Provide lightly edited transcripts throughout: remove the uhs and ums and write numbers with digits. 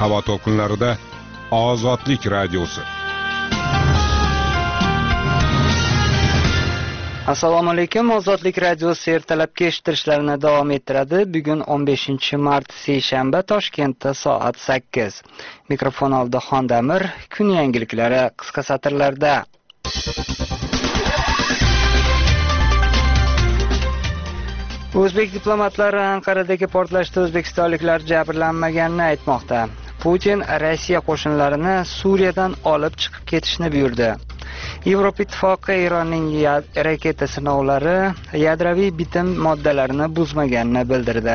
havo to'lqinlarida Ozodlik radiosi. Assalomu alaykum. Ozodlik radiosi ertalabki eshittirishlarini davom ettiradi. Bugun 15-mart seshanba, Toshkentda soat 8. Mikrofon oldida Xondamir. Kun yangiliklari qisqa satrlarda. O'zbek diplomatlari Anqaradagi portlashda o'zbekistonliklar jabrlanmaganini aytmoqda. Putin Rossiya qo'shinlarini Suriyadan olib chiqib ketishni buyurdi. Yevropa Ittifoqi Eronning raketa sinovlari yadroviy bitim moddalarini buzmaganini bildirdi.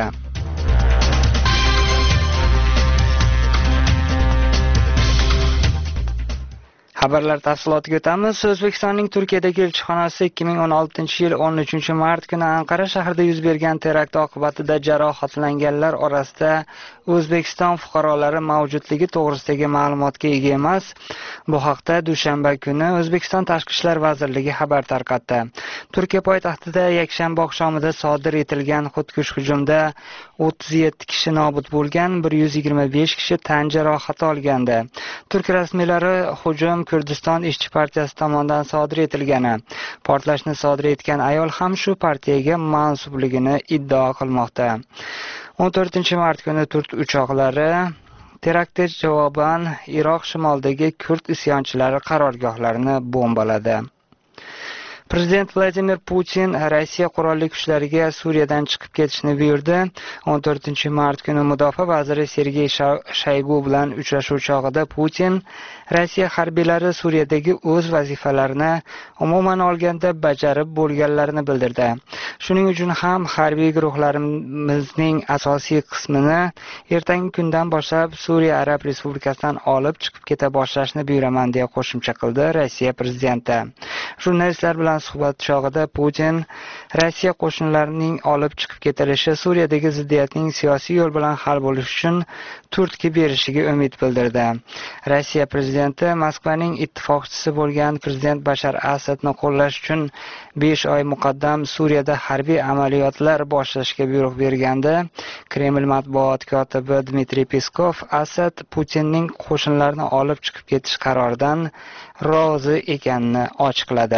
Xabarlar tafsilotiga o'tamiz. O'zbekistonning Turkiyadagi elchixonasi 2016-yil 13-mart kuni Anqara shahrida yuz bergan terakt oqibatida jarohatlanganlar orasida O'zbekiston fuqarolari mavjudligi to'g'risidagi ma'lumotga ega emas. Bu haqda dushanba kuni O'zbekiston Tashqi ishlar vazirligi xabar tarqatdi. Turkiya poytaxtida yakshanba oqshomida sodir etilgan xudkush hujumda 37 kishi nobud bo'lgan, 125 kishi tan jarohati olgandi. Turk rasmiylari hujum Kurdiston ishchi partiyasi tomonidan sodir etilgani, portlashni sodir etgan ayol ham shu partiyaga mansubligini iddao qilmoqda. 14-mart kuni Turk uchoqlari teraktga javoban Iroq shimolidagi kurd isyonchilari qarorgohlarini bombaladi. Prezident Vladimir Putin Rossiya qurolli kuchlariga Suriyadan chiqib ketishni buyurdi. 14-mart kuni mudofaa vaziri Sergey Shoygu bilan uchrashuv chog'ida Putin Rossiya harbiylari Suriyadagi o'z vazifalarini umuman olganda bajarib bo'lganlarini bildirdi. Shuning uchun ham harbiy guruhlarimizning asosiy qismini ertangi kundan boshlab Suriya Arab Respublikasidan olib chiqib keta boshlashni buyuraman deya qo'shimcha qildi Rossiya prezidenti. Jurnalistlar bilan suhbat chog'ida Putin Rossiya qo'shinlarining olib chiqib ketilishi Suriyadagi ziddiyatning siyosiy yo'l bilan hal bo'lishi uchun turtki berishiga umid bildirdi. Rossiya prezidenti Moskvaning ittifoqchisi bo'lgan prezident Bashar Asadni qo'llash uchun 5 oy muqaddam Suriyada harbiy amaliyotlar boshlashga buyruq bergandi. Kreml matbuot kotibi Dmitriy Peskov Asad Putinning qo'shinlarini olib chiqib ketish qaroridan rozi ekanini ochiqladi.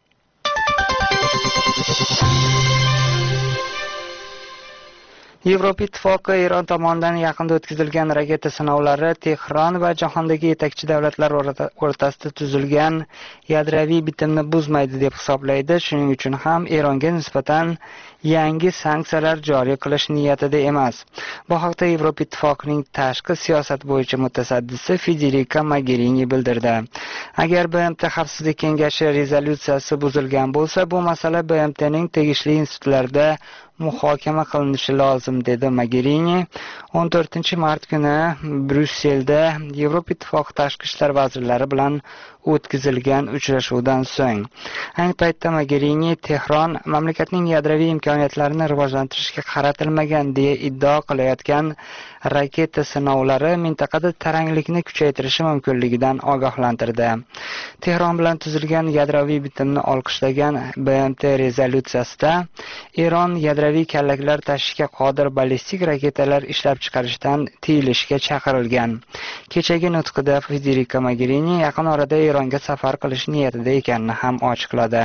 Yevropa Ittifoqi Eron tomonidan yaqinda o'tkazilgan raketa sinovlari Tehron va jahondagi yetakchi davlatlar o'rtasida tuzilgan yadroviy bitimni buzmaydi deb hisoblaydi. Shuning uchun ham Eronga nisbatan yangi sanksiyalar joriy qilish niyatida emas. Bu haqda Yevropa Ittifoqining tashqi siyosat bo'yicha mutasaddisi Federica Mogherini bildirdi. Agar BMT Xavfsizlik kengashi rezolyutsiyasi buzilgan bo'lsa, bu masala BMTning tegishli institutlarida muhokama qilinishi lozim, dedi Mogherini. 14-mart kuni Bryusselda Yevropa Ittifoqi tashqi ishlar vazirlari bilan o'tkazilgan uchrashuvdan so'ng. Ayni paytda Mogherini Tehron mamlakatning yadroviy imkoniyatlarini rivojlantirishga qaratilmagan deya iddao qilayotgan raketa sinovlari mintaqada taranglikni kuchaytirishi mumkinligidan ogohlantirdi. Tehron bilan tuzilgan yadroviy bitimni olqishlagan BMT rezolyutsiyasida Eron yadroviy kallaklar tashishga qodir ballistik raketalar ishlab chiqarishdan tiyilishga chaqirilgan. Kechagi nutqida Federica Mogherini yaqin orada Eronga safar qilish niyatida ekanini ham ochiqladi.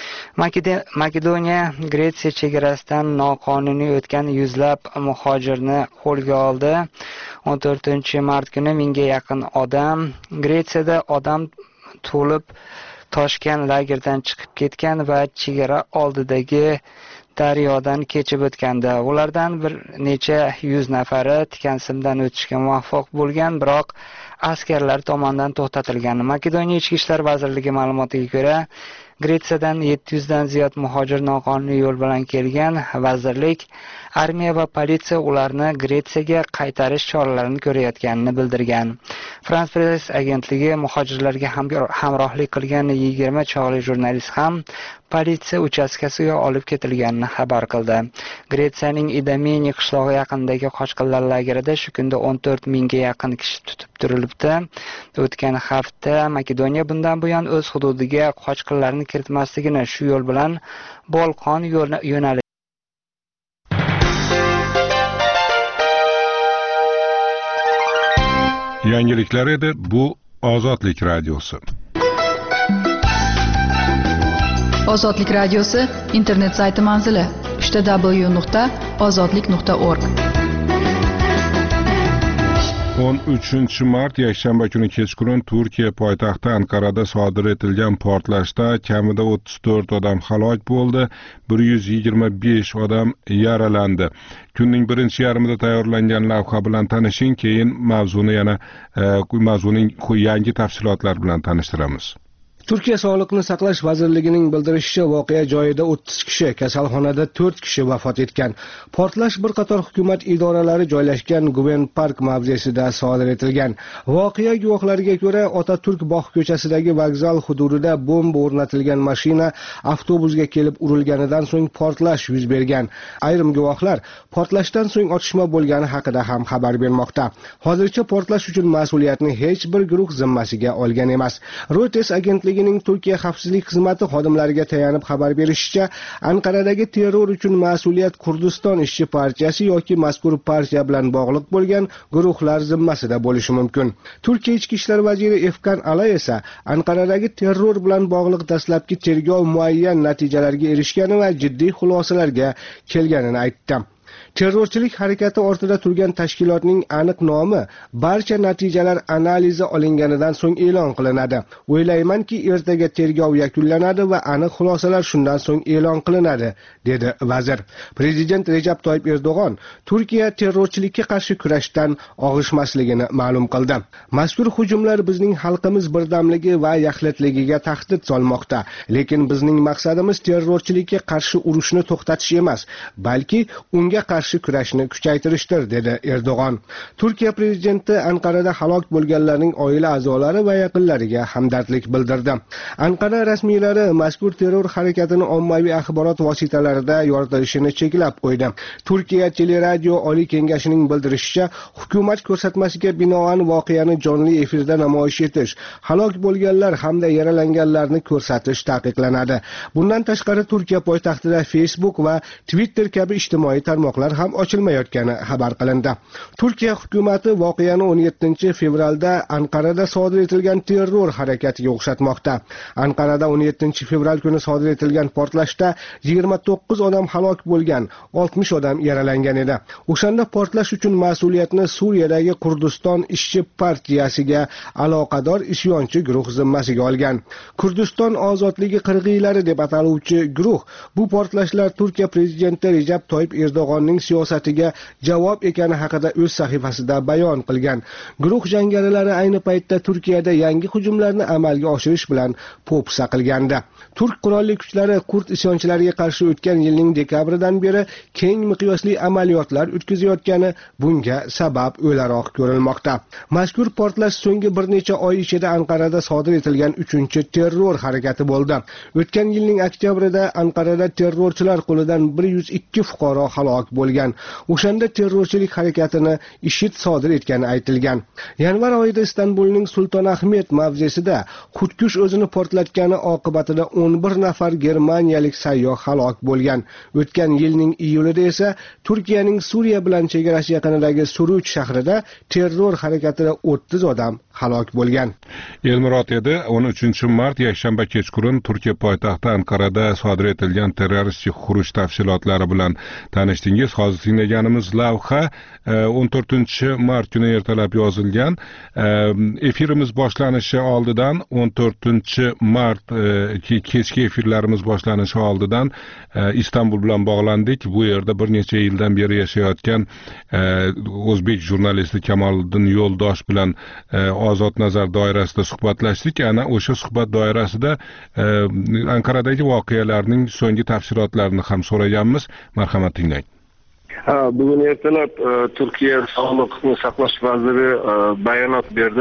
Makedoniya Gretsiya chegarasidan noqonuniy o'tgan yuzlab muhojirni qo'lga oldi. 14-mart kuni 1000 ga yaqin odam Gretsiyada odam to'lib toshgan lagerdan chiqib ketgan va chegara oldidagi daryodan kechib o'tganda. Ulardan bir necha yuz nafari tikansimdan o'tishga muvaffaq bo'lgan, biroq askarlar tomonidan to'xtatilgan. Makedoniya Ichki ishlar vazirligi ma'lumotiga ko'ra, Gretsiyadan 700 dan ziyod muhojir noqonuniy yo'l bilan kelgan. Vazirlik armiya va politsiya ularni Gretsiyaga qaytarish choralarini ko'rayotganini bildirgan. France Press agentligi muhojirlarga hamrohlik qilgan 20 chog'li jurnalist ham politsiya uchastkasiga olib ketilganini xabar qildi. Gretsiyaning Idameni qishlog'i yaqinidagi qochqinlar lagerida shu kunda 14 mingga yaqin kishi tutib turilibdi. O'tgan hafta Makedoniya bundan buyon o'z hududiga qochqinlarni kiritmasligini, shu yo'l bilan Bolqon yo'nalishi yangiliklar edi. Bu Ozodlik radiosi. Ozodlik radiosi internet sayti manzili www.ozodlik.org. 13 mart yakshanba kuni kechqurun Turkiya poytaxti Ankarada sodir etilgan portlashda kamida 34 odam halok bo'ldi, 125 odam yaralandi. Kunning birinchi yarmida tayyorlangan lavha bilan tanishing, keyin mavzuning yangi tafsilotlari bilan tanishtiramiz. Turkiya Sog'liqni saqlash vazirligining bildirishicha, voqea joyida 30 kishi, kasalxonada 4 kishi vafot etgan. Portlash bir qator hukumat idoralari joylashgan Guven Park mavzesida sodir etilgan. Voqea guvohlariga ko'ra, Otaturk bog' ko'chasidagi vokzal hududida bomba o'rnatilgan mashina avtobusga kelib urilganidan so'ng portlash yuz bergan. Ayrim guvohlar portlashdan so'ng otishma bo'lgani haqida ham xabar bermoqda. Hozircha portlash uchun mas'uliyatni hech bir guruh zimmasiga olgan emas. Reuters agentligi Turkiya xavfsizlik xizmati xodimlariga tayanib xabar berishicha, Anqaradagi terror uchun mas'uliyat Kurdiston ishchi partiyasi yoki mazkur partiya bilan bog'liq bo'lgan guruhlar zimmasida bo'lishi mumkin. Turkiya ichki ishlar vaziri Efkan Ala esa Anqaradagi terror bilan bog'liq dastlabki tergov muayyan natijalarga erishgani va jiddiy xulosalarga kelganini aytdi. Terrorchilik harakati ortida turgan tashkilotning aniq nomi barcha natijalar analizi olinganidan so'ng e'lon qilinadi. O'ylaymanki, ertaga tergov yakunlanadi va aniq xulosalar shundan so'ng e'lon qilinadi, dedi vazir. Prezident Recep Tayyip Erdo'g'on Turkiya terrorchilikka qarshi kurashdan og'ishmasligini ma'lum qildi. Mazkur hujumlar bizning xalqimiz birdamligi va yaxlitligiga tahdid solmoqda, lekin bizning maqsadimiz terrorchilikka qarshi urushni to'xtatish emas, balki unga qarshi kurashni kuchaytirishdir, dedi Erdo'g'on. Turkiya prezidenti Anqarada halok bo'lganlarning oila a'zolari va yaqinlariga hamdardlik bildirdi. Anqara rasmiylari mazkur terror harakatini ommaviy axborot vositalarida yoritilishini cheklab qo'ydi. Turkiya teleradio oliy kengashining bildirishicha, hukumat ko'rsatmasiga binoan voqeani jonli efirda namoyish etish, halok bo'lganlar hamda yaralanganlarni ko'rsatish taqiqlanadi. Bundan tashqari Turkiya poytaxtida Facebook va Twitter kabi ijtimoiy tarmoqlar ham ochilmayotgani xabar qilindi. Turkiya hukumati voqeani 17 fevralda Anqarada sodir etilgan terror harakatiga o'xshatmoqda. Anqarada 17 fevral kuni sodir etilgan portlashda 29 odam halok bo'lgan, 60 odam yaralangan edi. O'shanda portlash uchun mas'uliyatni Suriyadagi Kurdiston ishchi partiyasiga aloqador isyonchi guruh zimmasiga olgan. Kurdiston ozodligi qirg'iylari deb ataluvchi guruh bu portlashlar Turkiya prezidenti Recep Tayyip Erdo'g'onning siyosatiga javob ekani haqida o'z sahifasida bayon qilgan. Guruh jangarilari ayni paytda Turkiyada yangi hujumlarni amalga oshirish bilan po'pisa qilgandi. Turk qurolli kuchlari kurd isyonchilariga qarshi o'tgan yilning dekabridan beri keng miqyosli amaliyotlar o'tkazayotgani bunga sabab o'laroq ko'rilmoqda. Mazkur portlash so'nggi bir necha oy ichida Anqarada sodir etilgan 3-terror harakati bo'ldi. O'tgan yilning oktyabrida Anqarada terrorchilar qo'lidan 102 fuqaro halok bo'lgan. O'shanda terrorchilik harakatini IShID sodir etgani aytilgan. Yanvar oyida Istanbulning Sulton Ahmed mavzesida xudkush o'zini portlatgani oqibatida 11 nafar germaniyalik sayyoh halok bo'lgan. O'tgan yilning iyulida esa Turkiyaning Suriya bilan chegarasi yaqinidagi Suruch shahrida terror harakatida 30 odam halok bo'lgan. Elmurod edi. 13 mart yakshanba kechqurun Turkiya poytaxti Anqarada sodir etilgan terroristik xuruj tafsilotlari bilan tanishdingiz. Hozir tinglaganimiz lavha 14 mart kuni ertalab yozilgan. Efirimiz boshlanishi oldidan 14 mart kechki efirlarimiz boshlanishi oldidan Istanbul bilan bog'landik. Bu yerda bir necha yildan beri yashayotgan o'zbek jurnalisti Kamoliddin Yo'ldosh bilan Ozod nazar doirasida suhbatlashdik. Ana o'sha suhbat doirasida Anqaradagi voqealarning so'nggi tafsilotlarini ham so'raganmiz. Marhamat tinglang. Bugun ertalab Turkiya Sog'liqni saqlash vaziri bayonot berdi.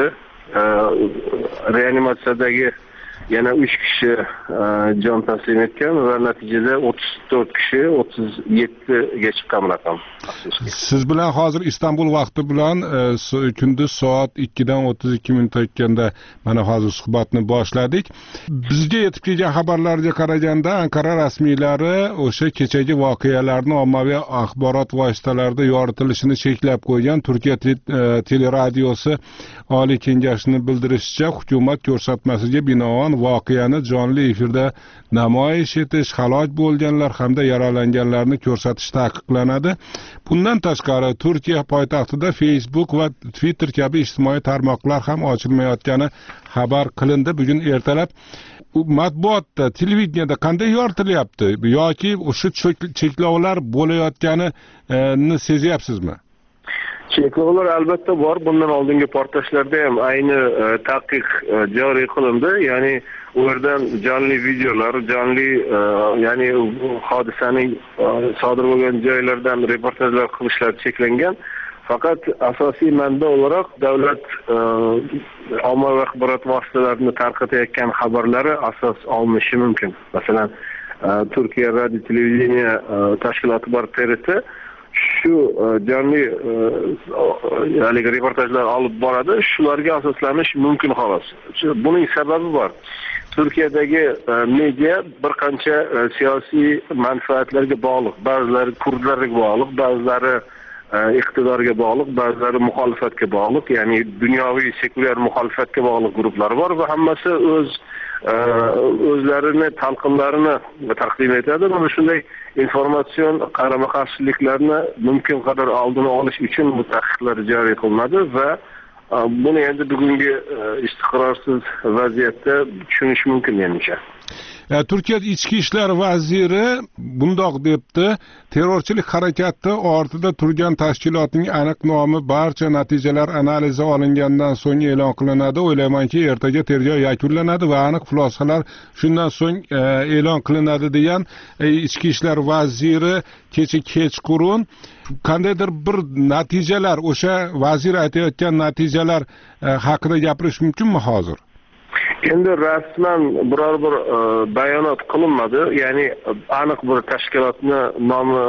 Reanimatsiyadagi yana 3 kishi jon taslim etgan va natijada 34 kishi 37 ga chiqqan raqam. Siz bilan hozir Istanbul vaqti bilan kunduz soat 2dan 32 minut o'tganda mana hozir suhbatni boshladik. Bizga yetib kelgan xabarlarga qaraganda Ankara rasmiylari o'sha kechagi voqealarni ommaviy axborot vositalarida yoritilishini cheklab qo'ygan. Turkiya teleradiosi Oliy kengashining bildirishicha, hukumat ko'rsatmasiga binoan voqeani jonli efirda namoyish etish, halok bo'lganlar hamda yaralanganlarni ko'rsatish taqiqlanadi. Bundan tashqari Turkiya poytaxtida Facebook va Twitter kabi ijtimoiy tarmoqlar ham ochilmayotgani xabar qilindi. Bugun ertalab matbuotda, televideniyada qanday yoritilyapti yoki o'sha cheklovlar bo'layotganini sezyapsizmi? Cheklovlar albatta bor. Bundan oldingi portlashlarda ham ayni taqiq joriy qilindi. Ya'ni u yerdan jonli videolar, jonli ya'ni hodisaning sodir bo'lgan joylardan reportajlar qilishlar cheklangan. Faqat asosiy manba olarak davlat ommaviy axborot vositalarini tarqatayotgan xabarlari asos olinishi mumkin. Masalan, Turkiya radio televideniya tashkiloti bor TRT shu jonli reportajlar olib boradi. Shularga asoslanish mumkin xolos. Buning sababi bor. Turkiyadagi media bir qancha siyosiy manfaatlarga bog'liq. Ba'zilari kurdlarga bog'liq, ba'zilari iqtidorga bog'liq, ba'zilari muxolifatga bog'liq, ya'ni dunyoviy sekulyar muxolifatga bog'liq guruhlar bor va hammasi o'zlarini talqinlarini taqdim etadi. Mana shunday informatsion qarama-qarshiliklarni mumkin qadar oldini olish uchun bu taqiqlar joriy qilinadi va buni endi bugungi istiqrorsiz vaziyatda tushunish mumkin menimcha. Turkiya ichki ishlar vaziri bundoq debdi: terrorchilik harakati ortida turgan tashkilotning aniq nomi, barcha natijalar analizi olingandan so'ng e'lon qilinadi. O'ylaymanki, ertaga tergov yakunlanadi va aniq xulosalar shundan so'ng e'lon qilinadi degan ichki ishlar vaziri kecha kechqurun qandaydir bir natijalar, o'sha vazir aytayotgan natijalar haqida gapirish mumkinmi hozir? Endi rasman biror bir bayonot qilinmadi, ya'ni aniq bir tashkilotni nomi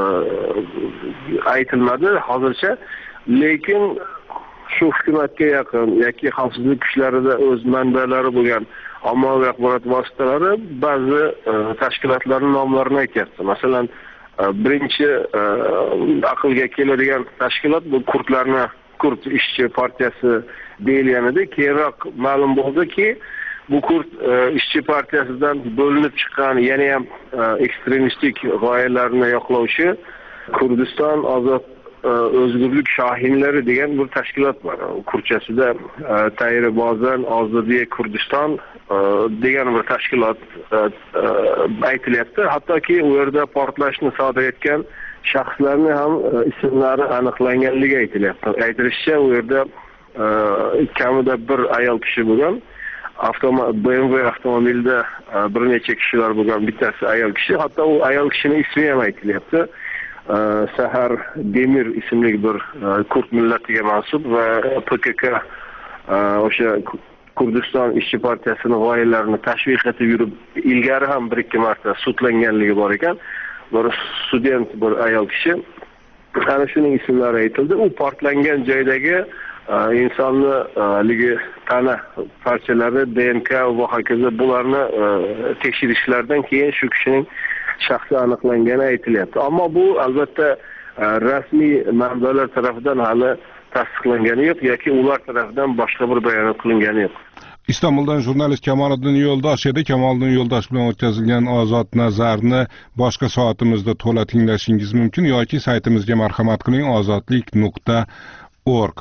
aytilmadi hozircha, lekin shu hukumatga yaqin yoki xavfsizlik kuchlarida o'z manbalari bo'lgan ommaviy axborot vositalari ba'zi tashkilotlarning nomlarini aytyapti. Masalan, birinchi aqlga keladigan tashkilot bu Kurd ishchi partiyasi deyilganida, keyinroq ma'lum bo'ldiki, bu Kurd ishchi partiyasidan bo'linib chiqqan, yana ham ekstremistik g'oyalarni yoqlovchi Kurdiston ozod o'zgurlik shohinlari degan bir tashkilot bor. Kurchasida Tayri Bozan Ozodiye Kurdiston degan bir tashkilot aytilyapti. Hattoki u yerda portlashni sodir etgan shaxslarning ham ismlari aniqlanganligi aytilyapti. Aytilishicha, u yerda kamida bir ayol kishi bo'lgan, BMW avtomobilda bir necha kishilar bo'lgan, bittasi ayol kishi. Hatto u ayol kishining ismi ham aytilyapti. Sahar Demir ismli bir Kurd millatiga mansub va PKK o'sha Kurdiston ishchi partiyasining g'oyalarini tashviq etib yurib, ilgari ham bir ikki marta sudlanganligi bor ekan. Bir student bir ayol kishi, ana shuning ismlari aytildi. U portlangan joydagi insonni tana parchalari, DNK va hokazo bularni tekshirishlardan keyin shu kishining shaxsi aniqlangani aytilyapti. Ammo bu albatta rasmiy manbalar tomonidan hali tasdiqlangani yo'q yoki ular tomonidan boshqa bir bayonot qilingani yo'q. Istanbuldan jurnalist Kamoliddin Yo'ldosh edi. Kamoliddin Yo'ldosh bilan o'tkazilgan ozod nazarni boshqa soatimizda to'la tinglashingiz mumkin yoki saytimizga marhamat qiling ozodlik.org.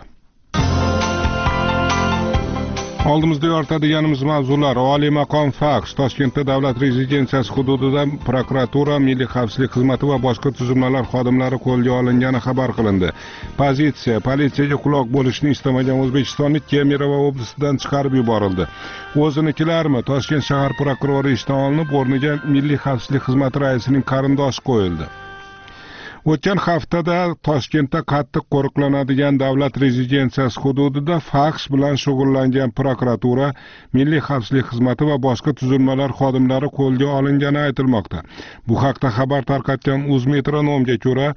Oldimizda yoritadiganimiz mavzular: Oliy maqom faks, Toshkentda davlat rezidensiyasi hududida prokuratura, milliy xavfsizlik xizmati va boshqa tuzilmalar xodimlari qo'lga olingani xabar qilindi. Politsiyaga quloq bo'lishni istamagan o'zbekistonlik Kemirova oblasidan chiqarib yuborildi. O'zinikilarmi? Toshkent shahar prokurori ishdan olinib, o'rniga milliy xavfsizlik xizmati raisining qarindoshi qo'yildi. O'tgan haftada Toshkentda qattiq qo'riqlanadigan davlat rezidensiyasi hududida faks bilan shug'ullangan prokuratura, Milliy xavfsizlik xizmati va boshqa tuzilmalar xodimlari qo'lga olingani aytilmoqda. Bu haqda xabar tarqatgan UzMetronomga ko'ra,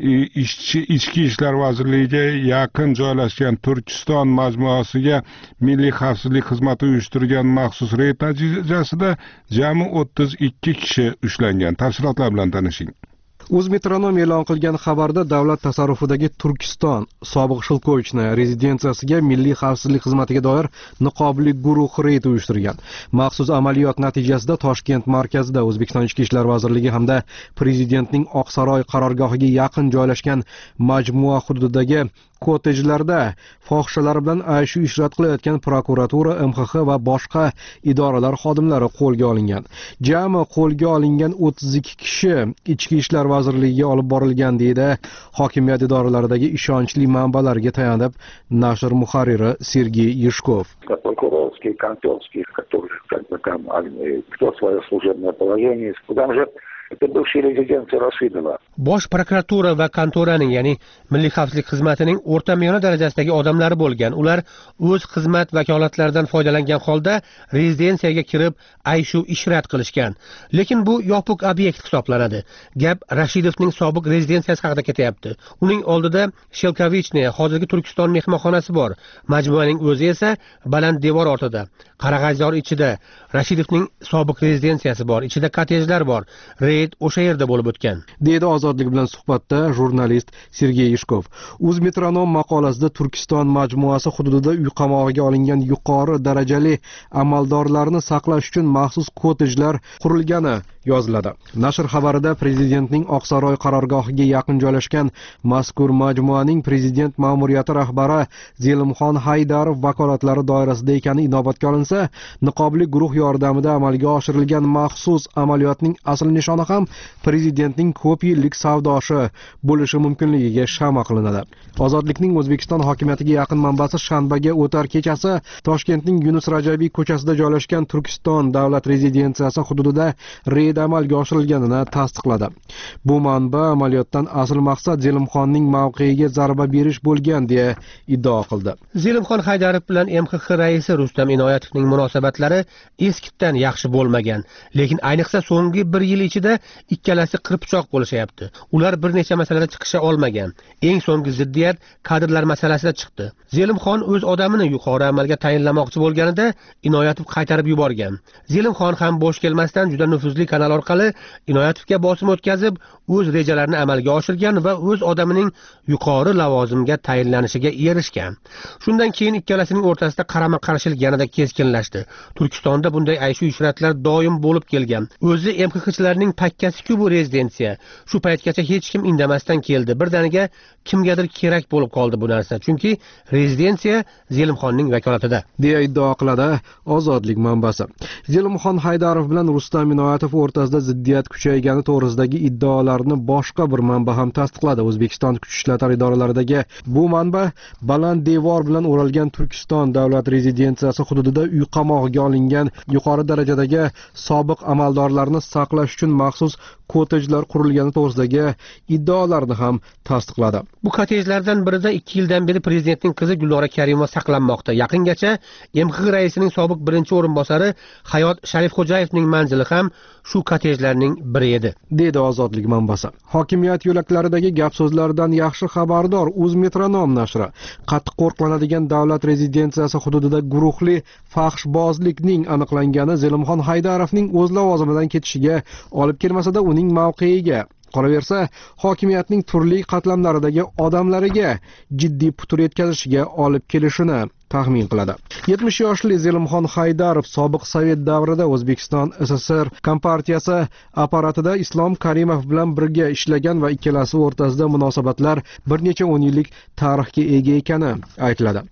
Ichki ishlar vazirligiga yaqin joylashgan Turkiston majmuasiga Milliy xavfsizlik xizmati uyushtirgan maxsus reyd natijasida jami 32 kishi ushlangan. Tafsilotlar bilan tanishing. UzMetronom e'lon qilgan xabarda davlat tasarrufidagi Turkiston sobiq Shilkovichni rezidensiyasiga Milliy xavfsizlik xizmatiga doir niqobli guruh reyd uyushtirgan. Maxsus amaliyot natijasida Toshkent markazida O'zbekiston Ichki ishlar vazirligi hamda prezidentning Oqsaroy qarorgohiga yaqin joylashgan majmua hududidagi kottejlarda fohishalar bilan ayshu ishrat qilayotgan prokuratura, MXX va boshqa idoralar xodimlari qo'lga olingan. Jami qo'lga olingan 32 kishi Ichki ishlar vazirligiga olib borilgan deydi hokimiyat idoralaridagi ishonchli manbalarga tayanib nashr muharriri Sergey Yishkov. Прокурорские, конторские, в которых там кто свое служебное положение, потому что это бывшая резиденция Rashidova. Bosh prokuratura va kontoraning, ya'ni Milliy xavfsizlik xizmatining o'rta miyona darajasidagi odamlari bo'lgan. Ular o'z xizmat vakolatlaridan foydalangan holda rezidensiyaga kirib, ayshu ishrat qilishgan. Lekin bu yopiq obyekt hisoblanadi. Gap Rashidovning sobiq rezidensiyasi haqida ketyapti. Uning oldida Shelkovichni, hozirgi Turkiston mehmonxonasi bor. Majmuaning o'zi esa baland devor ortida. Qarag'ayzor ichida Rashidovning sobiq rezidensiyasi bor. Ichida kottejlar bor. Reyd o'sha yerda bo'lib o'tgan. Deydi Ozodlik bilan suhbatda jurnalist Sergey Yishkov. UzMetronom maqolasida Turkiston majmuasi hududida uy qamog'iga olingan yuqori darajali amaldorlarni saqlash uchun maxsus kottejlar qurilgani yoziladi. Nashr xabarida prezidentning Oqsaroy qarorgohiga yaqin joylashgan mazkur majmuaning prezident ma'muriyati rahbari Zelimxon Haydarov vakolatlari doirasida ekani inobatga olinsa, niqobli guruh yordamida amalga oshirilgan maxsus amaliyotning asl nishoni ham prezidentning ko'p yillik savdoshi bo'lishi mumkinligiga shama qilinadi. Ozodlikning O'zbekiston hokimiyatiga yaqin manbasi shanbaga o'tar kechasi Toshkentning Yunus Rajabiy ko'chasida joylashgan Turkiston davlat rezidensiyasi hududida reyd amalga oshirilganini tasdiqladi. Bu manba amaliyotdan asl maqsad Zelimxonning mavqeiga zarba berish bo'lgan deya iddao qildi. Zelimxon Haydarov bilan MXX raisi Rustam Inoyatovning munosabatlari eskitdan yaxshi bo'lmagan, lekin ayniqsa so'nggi 1 yil ichida ikkalasi qirpichoq bo'lishyapti. Ular bir necha masalada chiqisha olmagan. Eng so'nggi ziddiyat kadrlar masalasida chiqdi. Zelimxon o'z odamini yuqori amalga tayinlamoqchi bo'lganida Inoyatov qaytarib yuborgan. Zelimxon ham bo'sh kelmasdan juda nufuzli kanal orqali Inoyatovga bosim o'tkazib, o'z rejalarini amalga oshirgan va o'z odamining yuqori lavozimga tayinlanishiga erishgan. Shundan keyin ikkalasining o'rtasida qarama-qarshilik yanada keskinlashdi. Turkistonda bunday ayshu ishratlar doim bo'lib kelgan. O'zi MXXchilarning pakkasi-ku bu rezidensiya. Shu paytgacha hech kim indamasdan keldi. Birdaniga kimgadir kerak bo'lib qoldi bu narsa. Chunki rezidensiya Zelimxonning vakolatida, deya iddao qiladi Ozodlik manbasi. Zelimxon Haydarov bilan Rustam Inoyatov o'rtasida ziddiyat kuchaygani to'g'risidagi iddaolarni boshqa bir manba ham tasdiqladi. O'zbekiston kuch ishlatar idoralaridagi bu manba baland devor bilan o'ralgan Turkiston davlat rezidensiyasi hududida uy qamog'iga olingan yuqori darajadagi sobiq amaldorlarni saqlash uchun maxsus kottejlar qurilgani to'g'risidagi iddaolarni ham tasdiqladi. Bu kottejlardan birida 2 yildan beri prezidentning qizi Gulnora Karimova saqlanmoqda. Yaqingacha MXX raisining sobiq birinchi o'rinbosari Hayot Sharifxo'jayevning manzili ham shu kottejlarning biri edi, deydi Ozodlik manbasi. Hokimiyat yo'laklaridagi gap so'zlardan yaxshi xabardor UzMetronom nashri qattiq qo'riqlanadigan davlat rezidensiyasi hududida guruhli faxshbozlikning aniqlangani Zelimxon Haydarovning o'z lavozimidan ketishiga olib kelmasa-da uning mavqeiga, qolaversa hokimiyatning turli qatlamlaridagi odamlariga jiddiy putur yetkazishiga olib kelishini taxmin qiladi. 70 yoshli Zelimxon Haydarov sobiq Sovet davrida O'zbekiston SSR kompartiyasi apparatida Islom Karimov bilan birga ishlagan va ikkalasi o'rtasida munosabatlar bir necha 10 yillik tarixga ega ekani aytiladi.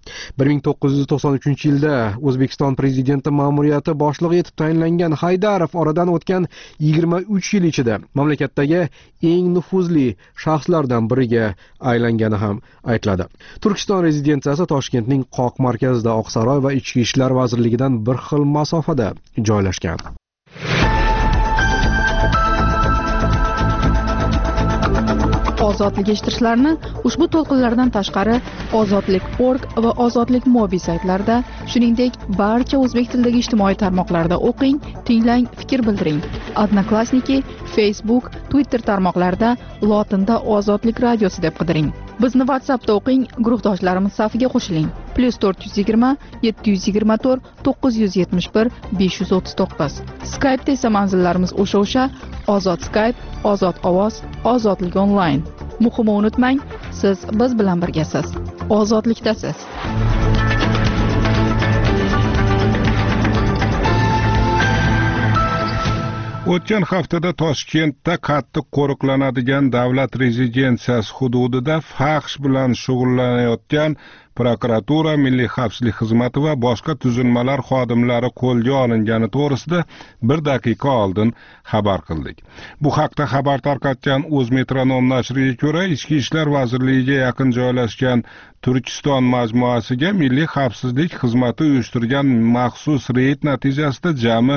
1993-yilda O'zbekiston prezidenti ma'muriyati boshlig'i etib tayinlangan Haydarov oradan o'tgan 23 yil ichida mamlakatdagi eng nufuzli shaxslardan biriga aylangani ham aytiladi. Turkiston rezidensiyasi Toshkentning qoq markazida Oqsaroy va Ichki ishlar vazirligidan bir xil masofada joylashgan. Ozodlik eshittirishlarni ushbu to'lqinlardan tashqari ozodlik.org va ozodlik mobi saytlarida, shuningdek barcha o'zbek tilidagi ijtimoiy tarmoqlarda o'qing, tinglang, fikr bildiring. Odnoklassniki, Facebook, Twitter tarmoqlarida lotinda Ozodlik radiosi deb qidiring. Bizni WhatsAppda o'qing, guruhdoshlarimiz safiga qo'shiling. +420 724 971 539. Skype'da esa manzillarimiz o'sha Ozod Skype, Ozod ovoz, Ozodlik onlayn. Muhimi unutmang, siz biz bilan birgasiz. Ozodlikdasiz. O'tgan haftada Toshkentda qattiq qo'riqlanadigan davlat rezidensiyasi hududida faxsh bilan shug'ullanayotgan prokuratura, Milliy xavfsizlik xizmati va boshqa tuzilmalar xodimlari qo'lga olingani to'g'risida 1 daqiqa oldin xabar qildik. Bu haqda xabar tarqatgan O'zmetronom nashriga ko'ra, Ichki ishlar vazirligiga yaqin joylashgan Turkiston majmuasiga Milliy xavfsizlik xizmati uyushtirgan maxsus reyd natijasida jami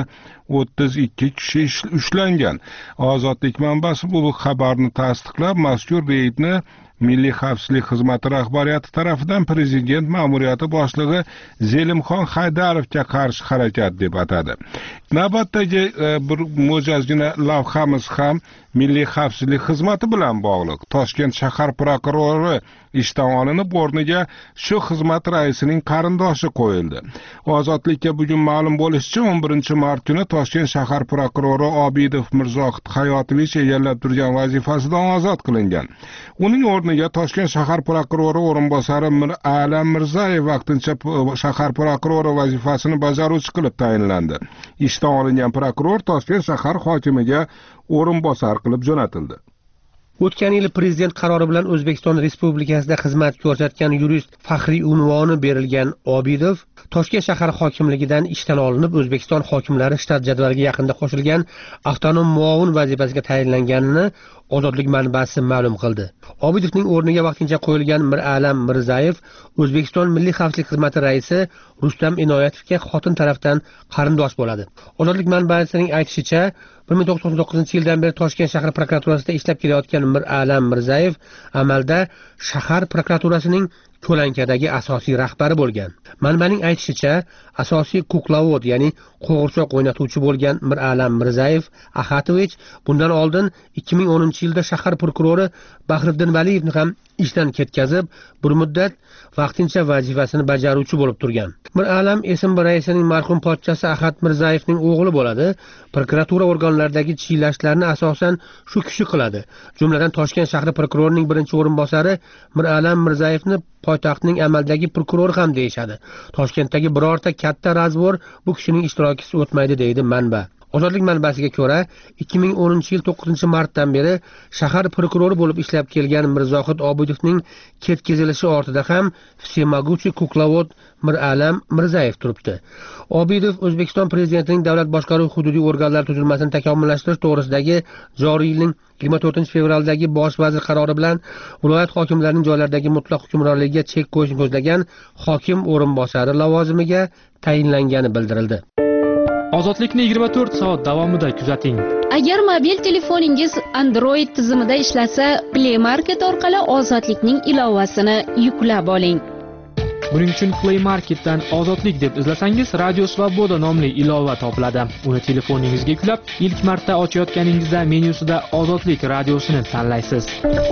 32 kishi ushlangan. Ozodlik manbasi bu xabarni tasdiqlab, mazkur reydni Milliy xavfsizlik xizmati rahbariyati tarafidan prezident ma'muriyati boshlig'i Zelimxon Haydarovga qarshi harakat deb atadi. Navbatdagi bir mo'jazgina lavhamiz ham Milliy xavfsizlik xizmati bilan bog'liq. Toshkent shahar prokurori ishdan olinib, o'rniga shu xizmat raisining qarindoshi qo'yildi. Ozodlikka bugun ma'lum bo'lishicha, 11-mart kuni Toshkent shahar prokurori Obidov Mirzohid Hayotovich egallab turgan vazifasidan ozod qilingan. Uning o'rniga Toshkent shahar prokurori o'rinbosari Mir'alam Mirzayev vaqtincha shahar prokurori vazifasini bajaruvchi qilib tayinlandi. Ishdan olingan prokuror Toshkent shahar hokimiga o'rinbosar qilib jo'natildi. O'tgan yil prezident qarori bilan O'zbekiston Respublikasida xizmat ko'rsatgan yurist faxriy unvoni berilgan Obidov Toshkent shahar hokimligidan ishdan olinib, O'zbekiston hokimlari shtat jadvaliga yaqinda qo'shilgan avtonom muovin vazifasiga tayinlanganini Ozodlik manbasi ma'lum qildi. Obidovning o'rniga vaqtincha qo'yilgan Mir'alam Mirzayev O'zbekiston Milliy xavfsizlik xizmati raisi Rustam Inoyatovga xotin tarafdan qarindosh bo'ladi. Ozodlik manbasining aytishicha, 1999-yildan beri Toshkent shahar prokuraturasida ishlab kelayotgan Mir'alam Mirzayev amalda shahar prokuraturasining ko'lankadagi asosiy rahbari bo'lgan. Manbaning aytishicha, asosiy kuklavod, ya'ni qo'g'irchoq o'ynatuvchi bo'lgan Mir'alam Mirzayev Axatovich bundan oldin 2010-yilda shahar prokurori Bahriddin Valiyevni ham ishdan ketkazib, bir muddat vaqtincha vazifasini bajaruvchi bo'lib turgan. Mir'alam SMB raisining marhum pochchasi Ahad Mirzayevning o'g'li bo'ladi. Prokuratura organlaridagi chiylashlarni asosan shu kishi qiladi. Jumladan Toshkent shahri prokurorining birinchi o'rinbosari Mir'alam Mirzayevni poytaxtning amaldagi prokurori ham deyishadi. Toshkentdagi birorta katta razvor bu kishining ishtirokisiz o'tmaydi, deydi manba. Ozodlik manbasiga ko'ra, 2010-yil 9-martdan beri shahar prokurori bo'lib ishlab kelgan Mirzohid Obidovning ketkazilishi ortida ham Всемогучий kuklavod Mir'alam Mirzayev turibdi. Obidov O'zbekiston prezidentining davlat boshqaruv hududiy organlari tuzilmasini takomillashtirish to'g'risidagi joriy yilning 24-fevraldagi bosh vazir qarori bilan viloyat hokimlarining joylardagi mutlaq hukmronligiga chek qo'yishni ko'zlagan hokim o'rinbosari lavozimiga tayinlangani bildirildi. Ozodlikni 24 soat davomida kuzating. Agar mobil telefoningiz Android tizimida ishlasa, Play Market orqali Ozodlikning ilovasini yuklab oling. Buning uchun Play Marketdan Ozodlik deb izlasangiz, Radio Svoboda nomli ilova topiladi. Uni telefoningizga yuklab, ilk marta ochayotganingizda menyusida Ozodlik radiosini tanlaysiz.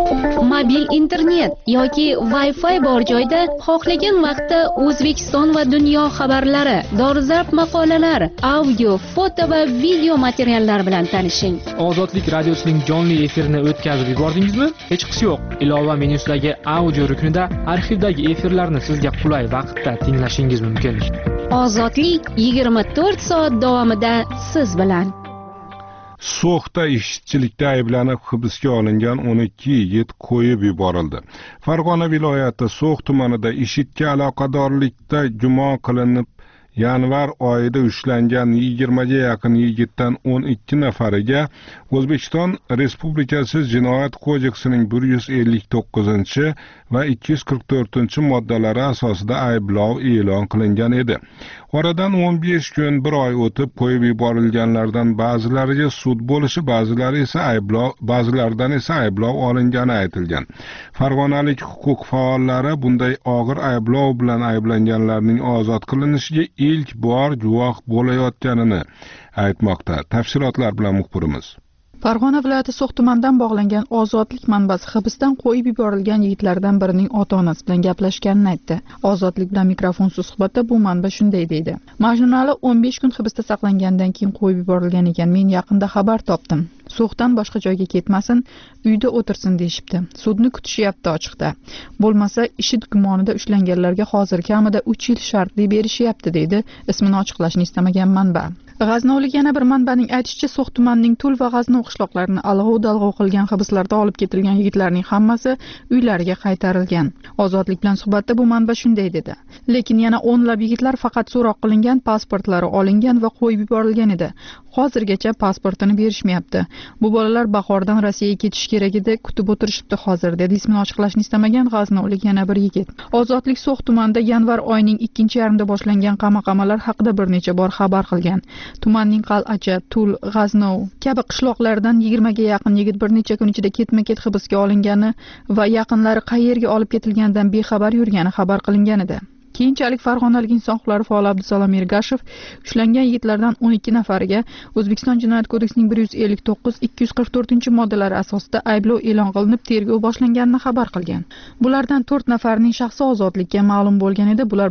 Mobil internet yoki Wi-Fi bor joyda xohlagan vaqtda O'zbekiston va dunyo xabarlari, dolzarb maqolalar, audio, foto va video materiallar bilan tanishing. Ozodlik radiosining jonli efirini o'tkazib yubordingizmi? Hech qisi yo'q. Ilova menyusidagi audio ruknida arxivdagi efirlarni sizga qulay vaqtda tinglashingiz mumkin. Ozodlik 24 soat davomida siz bilan. So'xda ishchilikda ayblanib hibsga olingan 12 yigit qo'yib yuborildi. Farg'ona viloyati So'x tumanida IShIDga aloqadorlikda gumon qilinib yanvar oyida ushlangan 20 ga yaqin yigitdan 12 nafariga O'zbekiston Respublikasi Jinoyat kodeksining 159 va 244 moddalari asosida ayblov e'lon qilingan edi. Oradan 15 kun, bir oy o'tib qo'yib yuborilganlardan ba'zilariga sud bo'lishi, ba'zilaridan esa ayblov olingani aytilgan. Farg'onalik huquq faollari bunday og'ir ayblov bilan ayblanganlarning ozod qilinishiga ilk bor guvoh bo'layotganini aytmoqda. Tafsilotlar bilan muxbirimiz. Farg'ona viloyati So'x tumanidan bog'langan Ozodlik manbasi hibsdan qo'yib yuborilgan yigitlardan birining ota-onasi bilan gaplashganini aytdi. Ozodlik bilan mikrofonsiz suhbatda bu manba shunday deydi: Majnunali 15 kun hibsda saqlangandan keyin qo'yib yuborilgan ekan. Men yaqinda xabar topdim. So'xdan boshqa joyga ketmasin, uyda o'tirsin deyshibdi. Sudni kutishyapti ochiqda. Bo'lmasa, IShID gumonida ushlanganlarga hozir kamida 3 yil shartli berishyapti, deydi ismini ochiqlashni istamagan manba. G'aznovlik yana bir manbaning aytishicha, So'x tumanining Tul va G'aznov qishloqlarini alg'ov-dalg'ov qilgan hibslarda olib ketilgan yigitlarning hammasi uylariga qaytarilgan. Ozodlik bilan suhbatda bu manba shunday dedi: Lekin yana o'nlab yigitlar faqat so'roq qilingan, pasportlari olingan va qo'yib yuborilgan edi. Hozirgacha pasportini berishmayapti. Bu bolalar bahordan Rossiyaga ketish kerak edi, kutib o'tirishibdi hozir, dedi ismini ochiqlashni istamagan g'aznovlik yana bir yigit. Ozodlik So'x tumanida yanvar oyining 2-yarmida boshlangan qamoqamalar haqida bir necha bor xabar qilgan. Tumanning Qal'acha, Tul, G'aznov kabi qishloqlardan 20 ga yaqin yigit bir necha kun ichida ketma-ket hibsga olingani va yaqinlari qayerga olib ketilganidan bexabar yurgani xabar qilingan edi. Keyinchalik farg'onalik inson huquqlari faoli Abdusalom Ergashev ushlangan yigitlardan 12 nafariga O'zbekiston Jinoyat kodeksining 159-244-moddalari asosida ayblov e'lon qilinib, tergov boshlanganini xabar qilgan. Bulardan 4 nafarining shaxsi ozodlikka ma'lum bo'lgan edi. Bular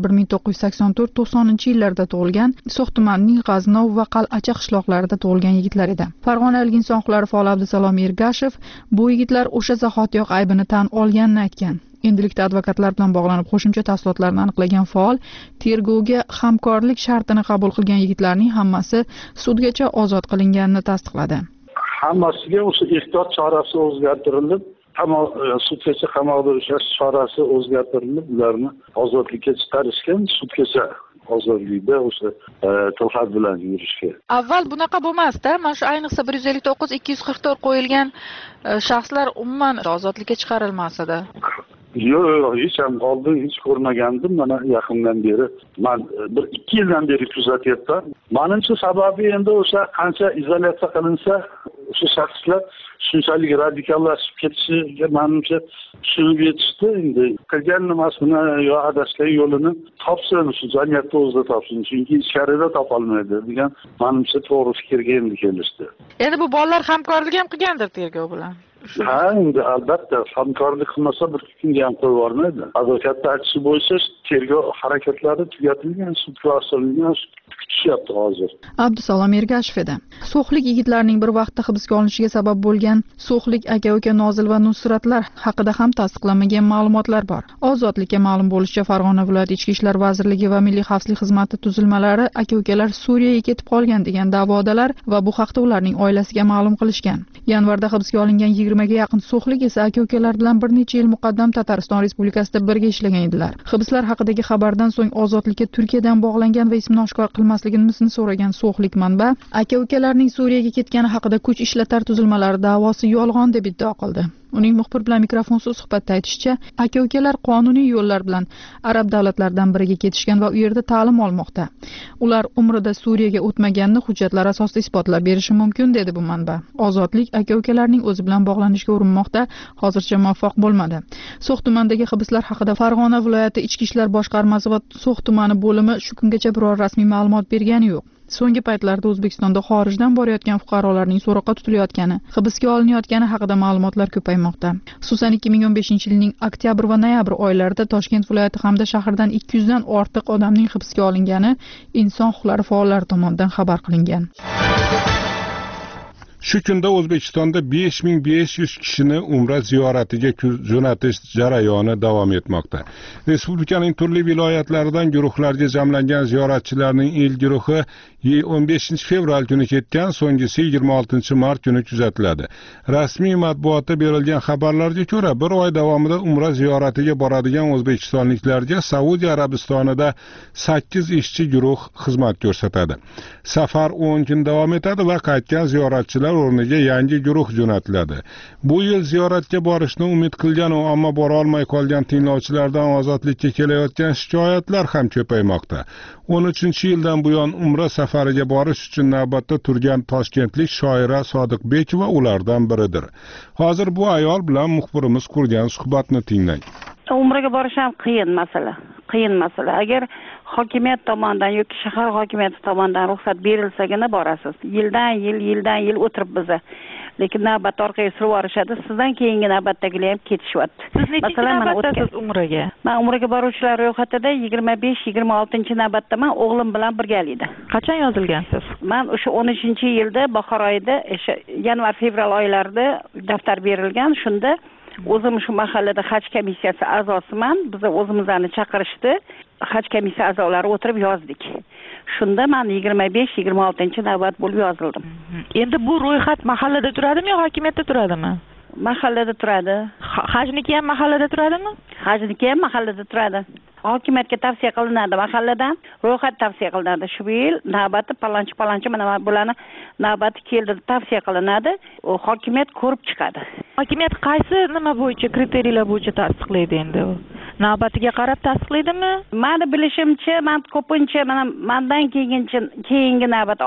1984-90-yillarda tug'ilgan, So'x tumanining G'aznov va Qal'acha qishloqlarida tug'ilgan yigitlar edi. Farg'onalik inson huquqlari faoli Abdusalom Ergashev bu yigitlar o'sha zahotiyoq aybini tan olganini aytgan. Endilikda advokatlar bilan bog'lanib qo'shimcha tafsilotlarni aniqlagan faol tergovga hamkorlik shartini qabul qilgan yigitlarning hammasi sudgacha ozod qilinganini tasdiqladi. Hammasiga o'sha ehtiyot chorasi o'zgartirilib, sudgacha qamoqda ushlash chorasi o'zgartirilib, ularni ozodlikka chiqarishgan, sudgacha ozodlikda o'sha tilxat bilan yurishga. Avval bunaqa bo'lmasdi. Mana shu ayniqsa 159-244 qo'yilgan shaxslar umuman ozodlikka chiqarilmas edi. Yo'q, hech ham oldin hech ko'rmagandim. Mana yaqindan beri, men 1-2 yildan beri kuzatyapman. Menimcha sababi endi o'sha qancha izolyatsiya qilinsa, o'sha shaxslar shunchalik radikallashib ketishiga menimcha tushunib yetishdi. Endi qilgan nimasini yo adashgan yo'lini topsin, shu jamiyatda o'zida topsin, chunki ichkarida topolmaydi degan menimcha to'g'ri fikrga endi kelishdi. Endi bu bolalar hamkorlik ham qilgandir tergov bilan. Ha, endi albatta hamkorlik qilmasa bir kunga ham qo'yib yubormaydi. Advokatning aytishi bo'yicha tergov harakatlari tugatilgan, sudga oshirilgan, kutishyapti hozir. Abdusalom Ergashev edi. So'xlik yigitlarning bir vaqtda hibsga olinishiga sabab bo'lgan So'xlik aka-uka Nozil va Nusratlar haqida ham tasdiqlanmagan ma'lumotlar bor. Ozodlikka ma'lum bo'lishicha, Farg'ona viloyati Ichki ishlar vazirligi va Milliy xavfsizlik xizmati tuzilmalari aka-ukalar Suriyaga ketib qolgan degan da'vodalar va bu haqda ularning oilasiga ma'lum qilishgan. Yanvarda hibsga olingan 20 ga yaqin so'xlik esa aka-ukalar bilan bir necha yil muqaddam Tatariston Respublikasida birga ishlagan edilar. Hibslar haqidagi xabardan so'ng ozodlikka Turkiyadan bog'langan va ismini oshkor qilmasligimizni so'ragan so'xlik manba aka-ukalarning Suriyaga ketgani haqida kuch ishlatar tuzilmalari da'vosi yolg'on deb iddao qildi. Uning muxbir bilan mikrofonsiz suhbatda aytishicha, aka-ukalar qonuniy yo'llar bilan arab davlatlaridan biriga ketishgan va u yerda ta'lim olmoqda. Ular umrida Suriyaga o'tmaganini hujjatlar asosida isbotlab berishi mumkin, dedi bu manba. Ozodlik aka-ukalarning o'zi bilan bog'lanishga urinmoqda, hozircha muvaffaq bo'lmadi. So'x tumanidagi hibslar haqida Farg'ona viloyati Ichki ishlar boshqarmasi va So'x tumani bo'limi shu kungacha biror rasmiy ma'lumot bergani yo'q. So'nggi paytlarda O'zbekistonda xorijdan borayotgan fuqarolarning so'roqqa tutilayotgani, hibsga olinayotgani haqida ma'lumotlar ko'paymoqda. Xususan 2015-yilning oktyabr va noyabr oylarida Toshkent viloyati hamda shahardan 200 dan ortiq odamning hibsga olingani inson huquqlari faollari tomonidan xabar qilingan. Shu kunda O'zbekistonda 5500 kishini Umra ziyoratiga jo'natish jarayoni davom etmoqda. Respublikaning turli viloyatlaridan guruhlarga jamlangan ziyoratchilarning ilk guruhi 15 fevral kuni ketgan, so'nggisi 26 mart kuni kuzatiladi. Rasmiy matbuotda berilgan xabarlarga ko'ra, bir oy davomida Umra ziyoratiga boradigan o'zbekistonliklarga Saudiya Arabistonida 8 ishchi guruh xizmat ko'rsatadi. Safar 10 kun davom etadi va qaytgan ziyoratchilar o'rniga yangi guruh jo'natiladi. Bu yil ziyoratga borishni umid qilgan ammo bora olmay qolgan tinglovchilardan ozodlikka kelayotgan shikoyatlar ham ko'paymoqda. 13-yildan buyon Umra safariga borish uchun navbatda turgan toshkentlik shoira Sodiqbekova ulardan biridir. Hozir bu ayol bilan muxbirimiz qurgan suhbatni tinglang. Umraga borish ham qiyin masala. Agar hokimiyat tomonidan yoki shahar hokimiyati tomonidan ruxsat berilsagina borasiz. Yildan yil o'tirib biza. Lekin navbat orqaga surib yuborishadi. Sizdan keyingi navbatdagilar ham ketishyapti. Siz nechinchi navbatdasiz Umraga? Men Umraga boruvchilar ro'yxatida 25-26 navbatdaman, o'g'lim bilan birgalikda. Qachon yozilgansiz? Men o'sha 13-yilda bahor oyida, yanvar-fevral oylarida daftar berilgan. Shunda o'zim shu mahallada haj komissiyasi a'zosiman. Biz o'zimizni chaqirishdi. Haj komissiya a'zolari o'tirib yozdik. Shunda men 25-26 navbat bo'lib yozildim. Endi bu ro'yxat mahallada turadimi yo hokimiyatda turadimi? Mahallada turadi. Hajniki ham mahallada turadimi? Hajniki ham mahallada turadi. Hokimiyatga tavsiya qilinadi mahalladan, ro'yxat tavsiya qilinadi. Shu yil navbati palonchi mana bularni navbati keldi tavsiya qilinadi. U hokimiyat ko'rib chiqadi. Hokimiyat qaysi nima bo'yicha, kriteriyalar bo'yicha tasdiqlaydi endi? Navbatiga qarab tasdiqlaydimi? Meni bilishimcha, men ko'pincha mendan keyingi navbat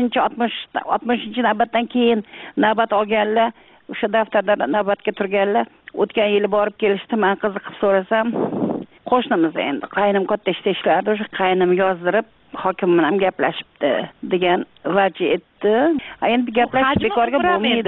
60 navbatdan keyin navbat olganlar, o'sha daftarda navbatga turganlar o'tgan yili borib kelishdi. Men qiziqib so'rasam, qo'shnimiz endi qaynim katta ishlardi, o'sha qaynim yozdirib hokim bilan gaplashibdi degan vajh etdi. Endi gaplash bekorga bo'lmaydi.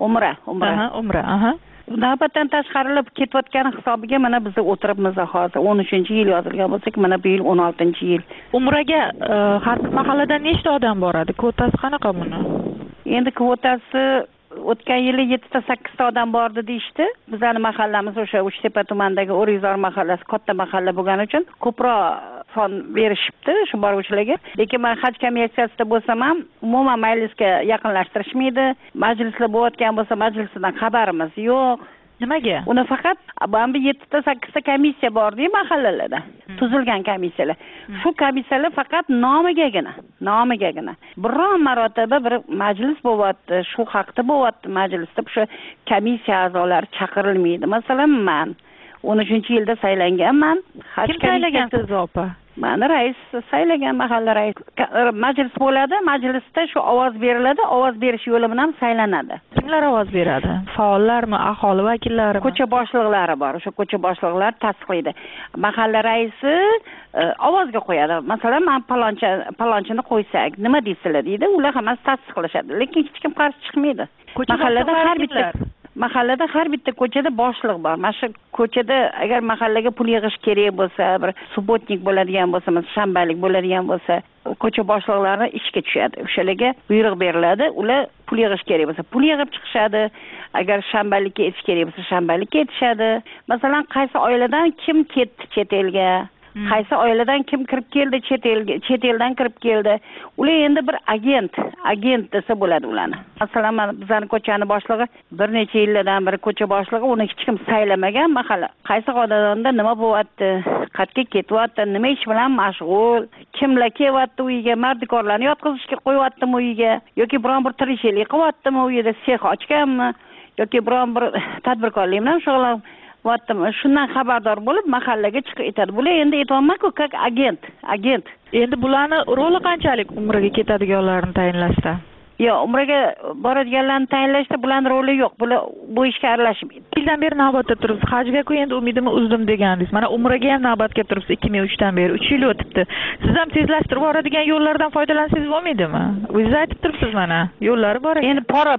Umra. Navbatdan tashqarilib ketayotgan hisobiga mana biz o'tiribmiz hozir 13-yil yozilgan bo'lsak, mana bu yil 16-yil. Umraga har mahalladan nechta odam boradi? Kvotasi qanaqa buni? Endi kvotasi o'tgan yili 7-8 odam bordi deyishdi. Bizning mahallamiz o'sha Uchtepa tumanidagi O'rizor mahallasi katta mahalla bo'lgani uchun ko'proq son berishibdi shu boruvchilarga. Lekin men haj komissiyasida bo'lsam ham umuman majlisga yaqinlashtirishmaydi. Majlislar bo'layotgan bo'lsa, majlisdan xabarimiz yo'q. Nimaga? Uni faqat bu 7-8 komissiya bor-ku mahallalarda. Tuzilgan komissiyalar. Shu komissiyalar faqat nomigagina. Biron marotaba bir majlis bo'lyapti, shu haqda bo'lyapti majlisda shu komissiya a'zolari chaqirilmaydi. Masalan, men 13-yilda saylanganman. Kim saylagan sizni opa? Meni rais saylagan, mahalla rais. Majlis bo'ladi, majlisda shu ovoz beriladi, ovoz berish yo'li bilan saylanadi. Kimlar ovoz beradi? Faollarmi, aholi vakillarimi? Ko'cha boshliqlari bor. O'sha ko'cha boshliqlari tasdiqlaydi. Mahalla raisi ovozga qo'yadi. Masalan, men palonchini qo'ysak, nima deysizlar deydi. Ular hammasi tasdiqlashadi. Lekin hech kim qarshi chiqmaydi. Mahallada har bitta ko'chada boshliq bor. Mana shu ko'chada agar mahallaga pul yig'ish kerak bo'lsa, bir subotnik bo'ladigan bo'lsa, shanbalik bo'ladigan bo'lsa, ko'cha boshliqlari ishga tushadi. O'shalarga buyruq beriladi. Ular pul yig'ish kerak bo'lsa, pul yig'ib chiqishadi. Agar shanbalikka etish kerak bo'lsa, shanbalikka etishadi. Masalan, qaysi oiladan kim ketdi chet elga, qaysi oiladan kim kirib keldi chet eldan kirib keldi. Ular endi bir agent desa bo'ladi ularni. Masalan, bizning ko'chani boshlig'i bir necha yillardan beri ko'cha boshlig'i, uni hech kim saylamagan mahalla. Qaysi xonadonda nima bo'lyapti, qayerga ketyapti, nima ish bilan mashg'ul, kimlar kelyapti uyiga, mardikorlarni yotqizishga qo'yyaptimi uyiga, yoki biron bir tirikchilik qilyaptimi uyida, sex ochganmi, yoki biron bir tadbirkorlik bilan shug'ullanib shundan xabardor bo'lib mahallaga chiqib aytadi. Bular endi aytolmayman-ku, как agent. Endi bularni roli qanchalik Umraga ketadiganlarni tayinlashda? Yo'q, Umraga boradiganlarni tayinlashda bularning roli yo'q. Bular bu ishga aralashmaydi. Yildan beri navbatda turibsiz. Hajga-ku endi umidimni uzdim degandingiz. Mana Umraga ham navbatga turibsiz 2003dan beri. 3 yil o'tibdi. Siz ham tezlashtirib boradigan yo'llardan foydalansangiz bo'lmaydimi? O'zingiz aytib turibsiz mana. Yo'llari bor ekan. Endi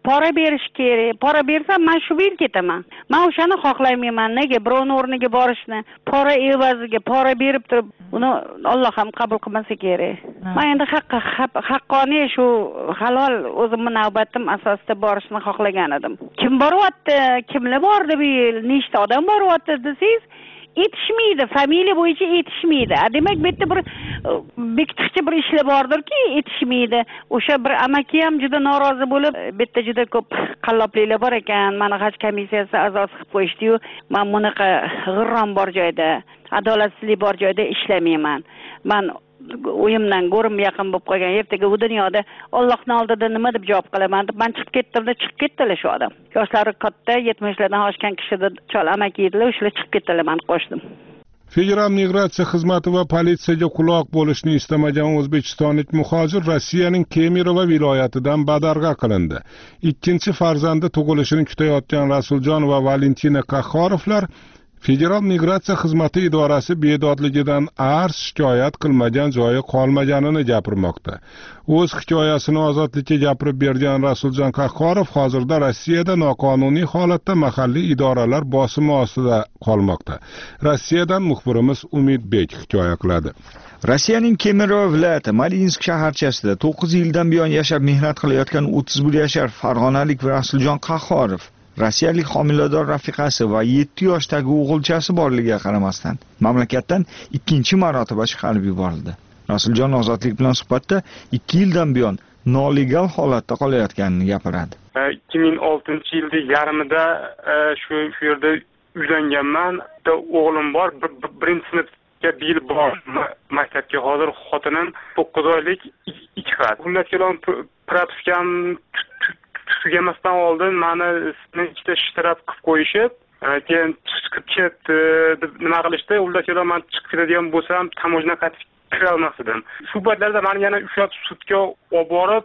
pora berish kerak. Pora bersam men shu yil ketaman. Men o'shani xohlamayman. Nega birovning o'rniga borishni, pora evaziga pora berib turib, uni Alloh ham qabul qilmasa kerak. Men endi haqqoniy shu halol o'zimning navbatim asosida borishni xohlagan edim. Kim boryapti? Kimlar bordi bu yil? Nechta odam boryapti desangiz, yetishmaydi, familiya bo'yicha yetishmaydi. Demak, bu yerda bir bekitishchi bir ishlar bordirki, yetishmaydi. O'sha bir amaki ham juda norozi bo'lib, bu yerda juda ko'p qallobliklar bor ekan. Mana haj komissiyasi a'zosi qilib qo'yishdi-yu, men bunaqa g'irrom bor joyda, adolatsizlik bor joyda ishlamayman. Men o'yimdan go'rim yaqin bo'lib qolgan. Ertaga bu dunyoda Allohning oldida nima deb javob qilaman deb men chiqib ketdim-da, chiqib ketdilar shu odam. Yoshlari katta, 70lardan oshgan kishida chol amaki edilar, o'shalar chiqib ketdilar, men qo'shdim. Federal migratsiya xizmati va politsiyaga quloq bo'lishni istamagan o'zbekistonlik muhojir Rossiyaning Kemerovo viloyatidan badarg'a qilindi. Ikkinchi farzandi tug'ilishini kutayotgan Rasuljon va Valentina Qahhorovlar Federal migratsiya xizmati idorasi bedodligidan arz shikoyat qilmagan joyi qolmaganini gapirmoqda. O'z hikoyasini Ozodlikka gapirib bergan Rasuljon Qahhorov hozirda Rossiyada noqonuniy holatda mahalliy idoralar bosimi ostida qolmoqda. Rossiyadan muxbirimiz Umidbek hikoya qiladi. Rossiyaning Kemerovo viloyati Marinsk shaharchasida 9 yildan buyon yashab mehnat qilayotgan 31 yashar farg'onalik Rasuljon Qahhorov rossiyalik homilador rafiqasi va 7 yoshdagi o'g'ilchasi borligiga qaramasdan mamlakatdan ikkinchi marotaba chiqarib yuborildi. Rasuljon Ozodlik bilan suhbatda 2 yildan buyon nolegal holatda qolayotganini gapiradi. 2006-yilda yarmida shu yerda uylanganman. O'g'lim bor, birinchi sinfga bir bor maktabga. Hozir xotinim 9 oylik 2 qat. Xullas kelon propiskam tugamasdan oldin meni ichida shtraf qilib qo'yishib, keyin chiqib ketdi deb nima qilishdi. Ular kelib men chiqib ketadigan bo'lsam, tamojna qaytib kira olmas edim. Shu paytlarda meni yana ushlab sudga olib borib,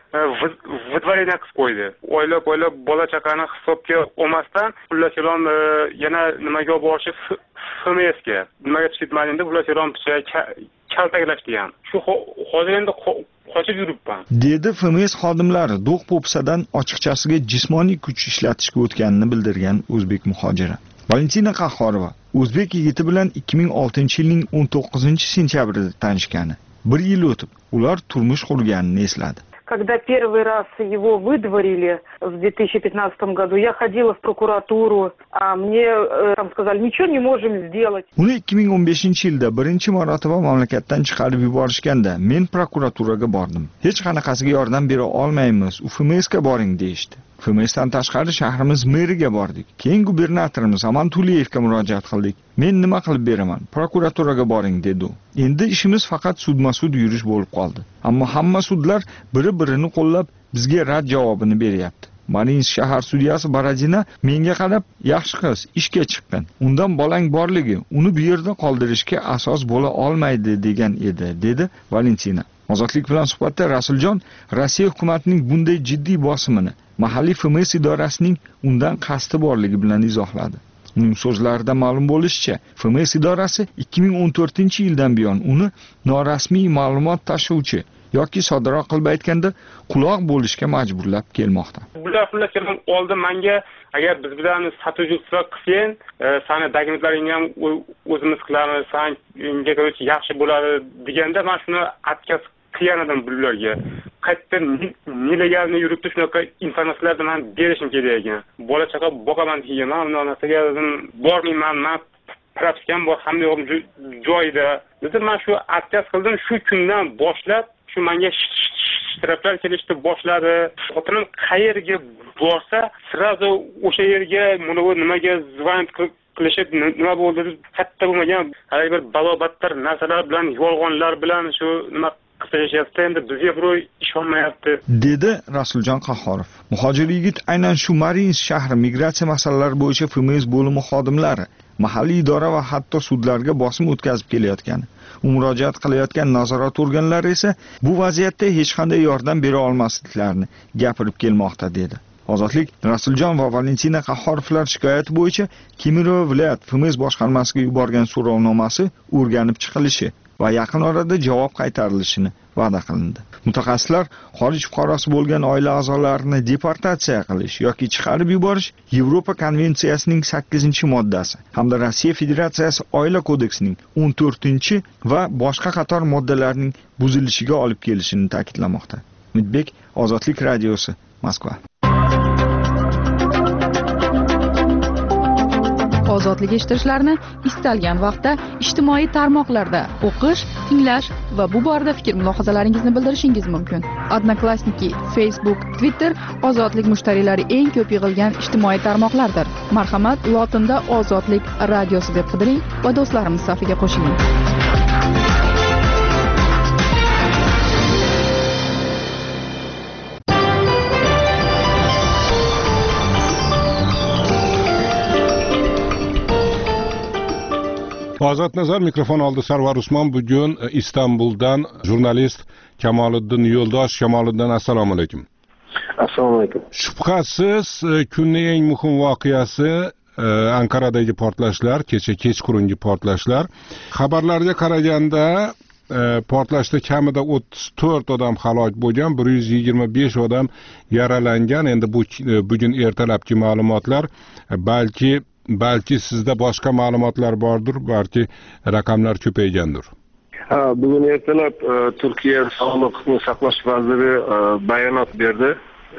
vidvareniya qilib qo'ydi. Oylab bola chaqani hisobga olmasdan, ular kelib yana nimaga olib borishib, FMSga. Nimaga chiqib ketmadingda, ular kelib kaltaklashdi ham. Shu hozir endi qochib yuribman, dedi FMS xodimlari do'q-po'pisadan ochiqchasiga jismoniy kuch ishlatishga o'tganini bildirgan o'zbek muhojiri. Valentina Qahhorova o'zbek yigiti bilan 2006-yilning 19-sentyabrida tanishgani. 1 yil o'tib, ular turmush qurganini esladi. Когда первый раз его выдворили в 2015 году, я ходила в прокуратуру, а мне там сказали, ничего не можем сделать. Uni 2015-yilda birinchi marotaba mamlakatdan chiqarib yuborishganda men prokuraturaga bordim. Hech qanaqasiga yordam bera olmaymiz, FMSga boring deyishdi. FMSdan tashqari shahrimiz meriga bordik. Keyin gubernatorimiz Aman Tuliyevga murojaat qildik. Men nima qilib beraman? Prokuraturaga boring dedi u. Endi ishimiz faqat sudma-sud yurish bo'lib qoldi. Ammo hamma sudlar biri-birini qo'llab bizga rad javobini beryapti. Marinsk shahar sudyasi Baradina menga qarab, yaxshi qiz, ishga chiqqan. Undan bolang borligi uni bu yerda qoldirishga asos bo'la olmaydi degan edi, dedi Valentina. Ozodlik bilan suhbatda Rasuljon Rossiya hukumatining bunday jiddiy bosimini mahalliy FMS idorasining undan qasdi borligi bilan izohladi. Uning so'zlarida ma'lum bo'lishicha, FMS idorasi 2014-yildan buyon uni norasmiy ma'lumot tashuvchi yoki soddaroq qilib aytganda quloq bo'lishga majburlab kelmoqda. Bular oldin menga agar biz bilan sotrudnичество qilsang, seni dokumentlaringni ham o'zimiz qilamiz, senga yaxshi bo'ladi deganda men shuni atkaz qilgan edim bularga. Qayerdan nelegalni yuribdi shunaqa informatsiyalarni men berishim kerak ekan. Bola chaqa boqaman degan, men uni onasiga bormayman, men propiskam bor, hamma yo'g'im joyida. Lekin men shu atkaz qildim, shu kundan boshlab shu menga shtraflar kelishdi boshladi. Xotinim qayerga borsa, sirazu o'sha yerga nimaga zvonit qilishib, nima bo'ldi deb katta bo'lmagan hali bir balobatlar narsalar bilan, yolg'onlar bilan shu nima qilishayapti, endi bizga birov ishonmayapti, dedi Rasuljon Qahhorov. Muhojir yigit aynan shu Marinsk shahri migratsiya masalalari bo'yicha FMS bo'limi xodimlari mahalliy idora va hatto sudlarga bosim o'tkazib kelayotgani, u murojaat qilayotgan nazorat organlari esa bu vaziyatda hech qanday yordam bera olmasliklarini gapirib kelmoqda dedi. Ozodlik Rasuljon va Valentina Qahhorovlar shikoyati bo'yicha Kemirova viloyat FMS boshqarmasiga yuborgan so'rovnomasi o'rganib chiqilishi va yaqin orada javob qaytarilishini va'da qilindi. Mutaxassislar xorij fuqarosi bo'lgan oila a'zolarini deportatsiya qilish yoki chiqarib yuborish Yevropa konvensiyasining 8-moddasi hamda Rossiya Federatsiyasi oila kodeksining 14 va boshqa qator moddalarining buzilishiga olib kelishini ta'kidlamoqda. Umidbek, Ozodlik radiosi, Moskva. Ozodlik eshittirishlarni istalgan vaqtda ijtimoiy tarmoqlarda o'qish, tinglash va bu borada fikr-mulohazalaringizni bildirishingiz mumkin. Odnoklassniki, Facebook, Twitter Ozodlik mushtariylari eng ko'p yig'ilgan ijtimoiy tarmoqlardir. Marhamat, lotinda Ozodlik radiosi deb qidiring va do'stlarimiz safiga qo'shiling. Ozod nazar mikrofon oldi Sarvar Usmon. Bugun Istanbuldan jurnalist Kamoliddin Yo'ldosh. Kamoliddin, assalomu alaykum. Assalomu alaykum. Shubhasiz kunning eng muhim voqeasi Ankaradagi portlashlar, kecha kechqurungi portlashlar. Xabarlarga qaraganda portlashda kamida 34 odam halok bo'lgan, 125 odam yaralangan. Endi bugun ertalabki ma'lumotlar, balki sizda boshqa ma'lumotlar bordir, balki raqamlar ko'paygandir. Bugun ertalab Turkiya Sog'liqni saqlash vaziri bayonot berdi.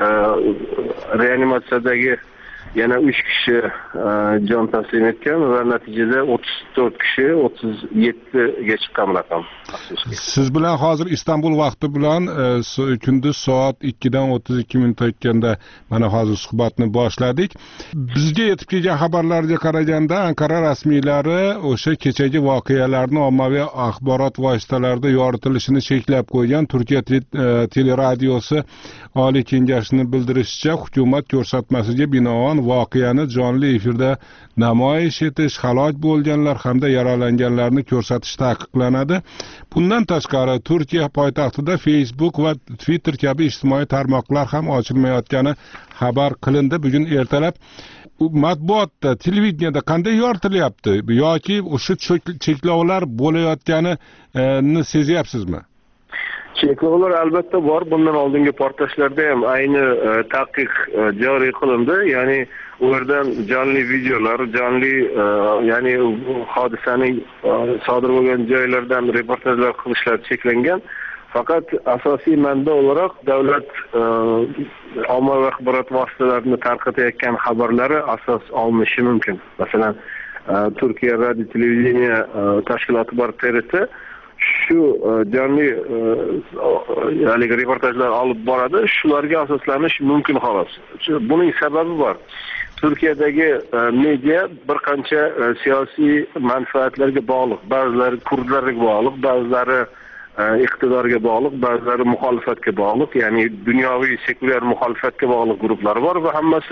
Reanimatsiyadagi yana 3 kishi jon taslim etgan va natijada 34 kishi 37 ga chiqqan raqam. Siz bilan hozir Istanbul vaqti bilan kunduz soat 2 dan 32 minut o'tganda mana hozir suhbatni boshladik. Bizga yetib kelgan xabarlarga qaraganda Ankara rasmiylari o'sha kechagi voqealarni ommaviy axborot vositalarida yoritilishini cheklab qo'ygan. Turkiya teleradiosi Oliy kengashining bildirishicha, hukumat ko'rsatmasiga binoan voqeani jonli efirda namoyish etish, halok bo'lganlar hamda yaralanganlarni ko'rsatish taqiqlanadi. Bundan tashqari Turkiya poytaxtida Facebook va Twitter kabi ijtimoiy tarmoqlar ham ochilmayotgani xabar qilindi. Bugun ertalab matbuotda, televideniyada qanday yoritilyapti yoki o'sha cheklovlar bo'layotganini sezyapsizmi? Cheklovlar albatta bor. Bundan oldingi portlashlarda ham ayni taqiq joriy qilindi. Ya'ni u yerdan jonli videolar, jonli ya'ni hodisaning sodir bo'lgan joylardan reportajlar qilishlar cheklangan. Faqat asosiy manba olarak davlat ommaviy axborot vositalarini tarqatayotgan xabarlari asos olinishi mumkin. Masalan, Turkiya radio televideniya tashkiloti bor, TRT shu jonli reportajlar olib boradi. Shularga asoslanish mumkin xolos. Buning sababi bor. Turkiyadagi media bir qancha siyosiy manfaatlarga bog'liq. Ba'zilari kurdlarga bog'liq, ba'zilari iqtidorga bog'liq, ba'zilari muxolifatga bog'liq, ya'ni dunyoviy sekulyar muxolifatga bog'liq guruhlar bor va hammasi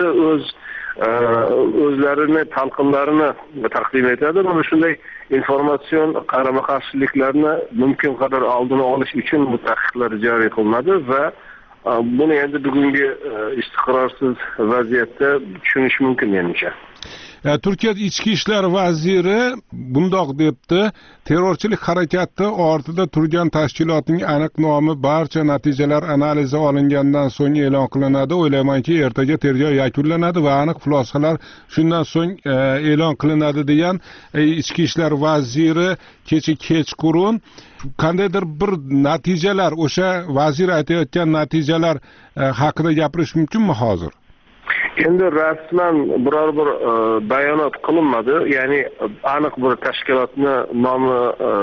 o'zlarini talqinlarini taqdim etadi. Mana shunday informatsion qarama-qarshiliklarni mumkin qadar oldini olish uchun bu taqiqlar joriy qilinadi va buni endi bugungi istiqrorsiz vaziyatda tushunish mumkin menimcha. Turkiya ichki ishlar vaziri bundoq debdi: terrorchilik harakati ortida turgan tashkilotning aniq nomi barcha natijalar analizi olingandan so'ng e'lon qilinadi. O'ylaymanki, ertaga tergov yakunlanadi va aniq xulosalar shundan so'ng e'lon qilinadi degan ichki ishlar vaziri kecha kechqurun qandaydir bir natijalar, o'sha vazir aytayotgan natijalar haqida gapirish mumkinmi hozir? Endi rasman biror bir bayonot qilinmadi, ya'ni aniq bir tashkilotni nomi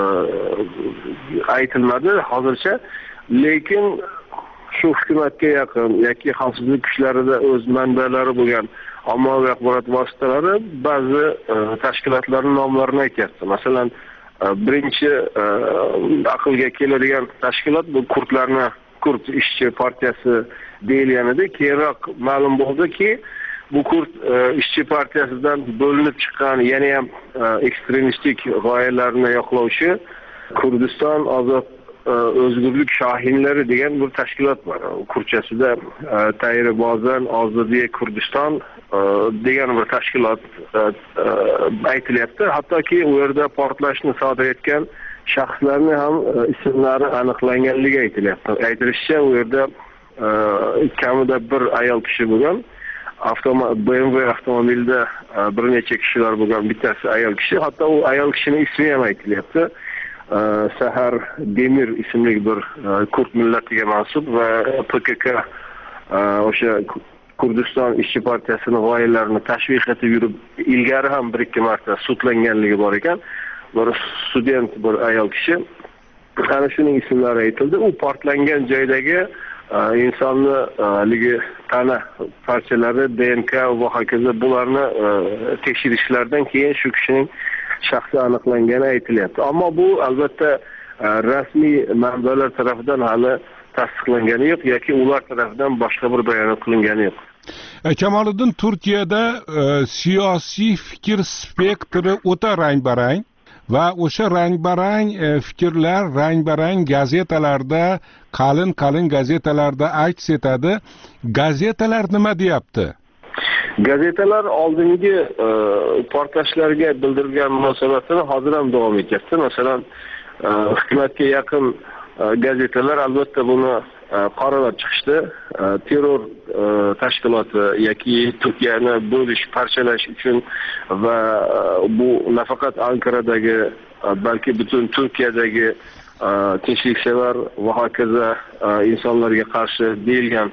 aytilmadi hozircha, lekin shu hukumatga yaqin yoki xavfsizlik kuchlarida o'z manbalari bo'lgan ommaviy axborot vositalari ba'zi tashkilotlarning nomlarini aytyapti. Masalan, birinchi aqlga keladigan tashkilot bu Kurd ishchi partiyasi deyilganida, keyinroq ma'lum bo'ldiki, bu Kurd ishchi partiyasidan bo'linib chiqqan, yana ham ekstremistik g'oyalarni yoqlovchi Kurdiston ozod O'zgurlik shohinlari degan bir tashkilot bor. Kurchasida Tayri Bozan Ozodiy Kurdiston degan bir tashkilot aytilyapti. Hattoki u yerda portlashni sodir etgan shaxslarni ham ismlari aniqlanganligi aytilyapti. Aytilishicha, u yerda kamida bir ayol kishi bo'lgan. BMW avtomobilda bir necha kishilar bo'lgan, bittasi ayol kishi. Hatto u ayol kishining ismi ham aytilyapti. Sahar Demir ismli bir Kurd millatiga mansub va PKK o'sha Kurdiston ishchi partiyasining g'oyalarini tashviq etib yurib, ilgari ham bir ikki marta sudlanganligi bor ekan. Bir student bir ayol kishi. Ana shuning ismlari aytildi. U portlangan joydagi insonligi tana parchalari, DNK va hokazo bularni tekshirishlardan keyin shu kishining shaxsi aniqlangani aytilyapti. Ammo bu albatta rasmiy manbalar tomonidan hali tasdiqlangani yo'q yoki ular tomonidan boshqa bir bayonot qilingani yo'q. Kamoliddin, Turkiyada siyosiy fikr spektri o'ta rang-barang va o'sha rang-barang fikrlar rang-barang gazetalarda, qalin gazetalarda aks etadi. Gazetalar nima deyapti? Gazetalar oldingi portlashlarga bildirilgan munosabatini hozir ham davom etyapti. Masalan, hukumatga yaqin gazetalar albatta buni qoralab chiqishdi. Terror tashkiloti yoki Turkiyani bo'lish, parchalash uchun va bu nafaqat Ankaradagi, balki butun Turkiyadagi tinchliksevar va hokazo insonlarga qarshi deyilgan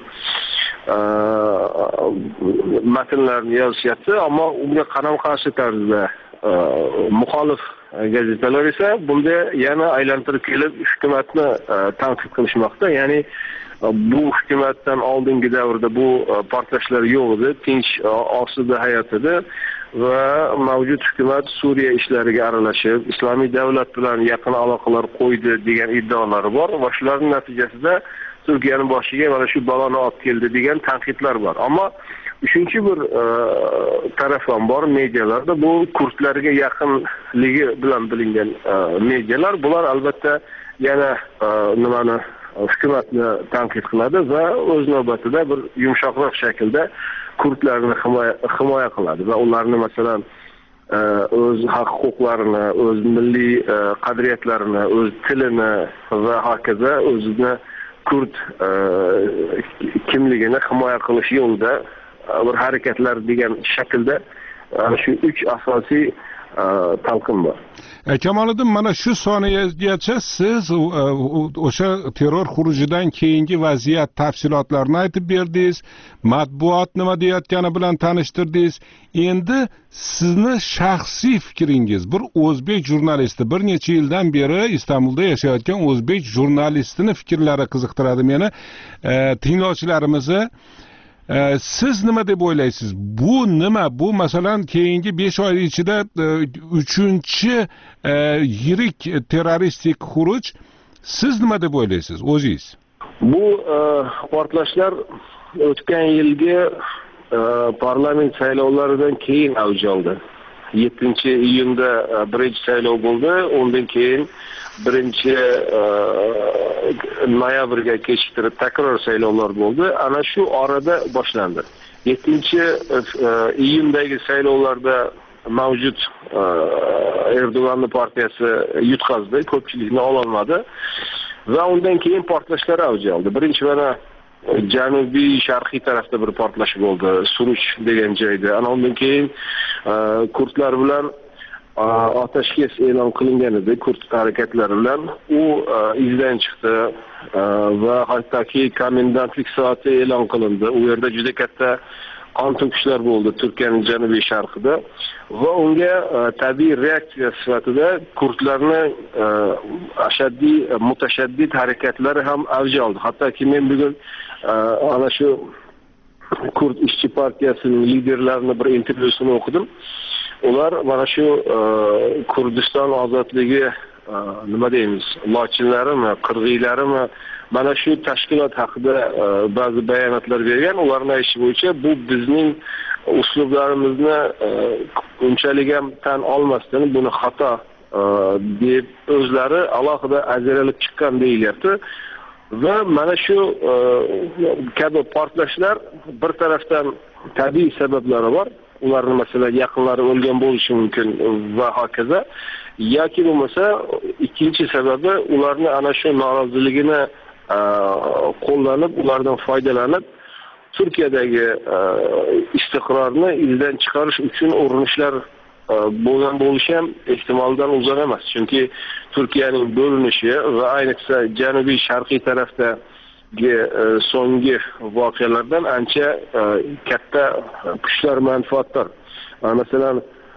matnlarni yozishyapti, ammo unga qaram-qarshi tarzda muxolif gazetalar esa bunda yana aylantirib kelib hukumatni tanqid qilishmoqda. Ya'ni bu hukumatdan oldingi davrda bu portlashlar yo'q edi, tinch osida hayot edi va mavjud hukumat Suriya ishlariga aralashib, islomiy davlat bilan yaqin aloqalar qo'ydi degan iddaolari bor va shularning natijasida Turkiyaning boshiga mana shu baloni olib keldi degan tanqidlar bor. Ammo uchinchi bir taraf ham bor medialarda, bu kurdlarga yaqinligi bilan bilingan medialar. Bular albatta yana nimani hukumatni tanqid qiladi va o'z navbatida bir yumshoqroq shaklda kurdlarni himoya qiladi va ularni masalan o'z haq-huquqlarini, o'z milliy qadriyatlarini, o'z tilini va hokazo o'zini Kurd kimligini himoya qilish yo'lida bir harakatlar degan shaklda shu uch asosiy talqin bor. Kamoliddin, mana shu soniyagacha siz o'sha terror xurujidan keyingi vaziyat tafsilotlarini aytib berdingiz, matbuot nima deyotgani bilan tanishtirdingiz. Endi sizni shaxsiy fikringiz, bir o'zbek jurnalisti, bir necha yildan beri Istanbulda yashayotgan o'zbek jurnalistini fikrlari qiziqtiradi meni, tinglovchilarimizni. Siz nima deb o'ylaysiz? Bu nima? Bu masalan keyingi 5 oy ichida 3-chi yirik terroristik xuruj. Siz nima deb o'ylaysiz o'zingiz? Bu portlashlar o'tgan yilgi parlament saylovlaridan keyin avj oldi. 7-iyunda birinchi saylov bo'ldi, undan keyin 1-noyabrga kechiktirib takror saylovlar bo'ldi. Ana shu orada boshlandi. 7-iyundagi saylovlarda mavjud Erdo'g'anning partiyasi yutqazdi, ko'pchilikni ololmadi va undan keyin portlashlar avj oldi. Birinchi mana janubiy sharqiy tarafda bir portlash bo'ldi, Suruch degan joyda. Ana undan keyin kurdlar bilan otashkes e'lon qilingan edi, kurd harakatlari bilan. U izdan chiqdi va hattoki komendantlik soati e'lon qilindi. U yerda juda katta qon to'kishlar bo'ldi Turkiyaning janubiy sharqida va unga tabiiy reaksiya sifatida kurdlarni ashaddiy, mutashaddid harakatlari ham avj oldi. Hattoki men bugun ana shu Kurd ishchi partiyasining liderlarining bir intervyusini o'qidim. Ular mana shu Kurdiston ozodligi nima deymiz, lochinlarimi, qirg'iylarimi mana shu tashkilot haqida ba'zi bayonotlar bergan. Ularning aytishi bo'yicha bu bizning uslublarimizni unchalik ham tan olmasdan buni xato deb o'zlari alohida ajralib chiqqan deyilyapti. Va mana shu kabi portlashlar bir tarafdan tabiiy sabablari bor. Ularning masalan yaqinlari o'lgan bo'lishi mumkin va hokazo. Yoki bo'lmasa ikkinchi sababi ularni ana shu noroziligini qo'llanib, ulardan foydalanib Turkiyadagi istiqrorni izdan chiqarish uchun urinishlar bo'lgan bo'lishi ham ehtimoldan uzoq emas. Chunki Turkiyaning bo'linishi va ayniqsa janubiy sharqiy tarafdagi so'nggi voqealardan ancha katta kuchlar manfaatdor. Masalan,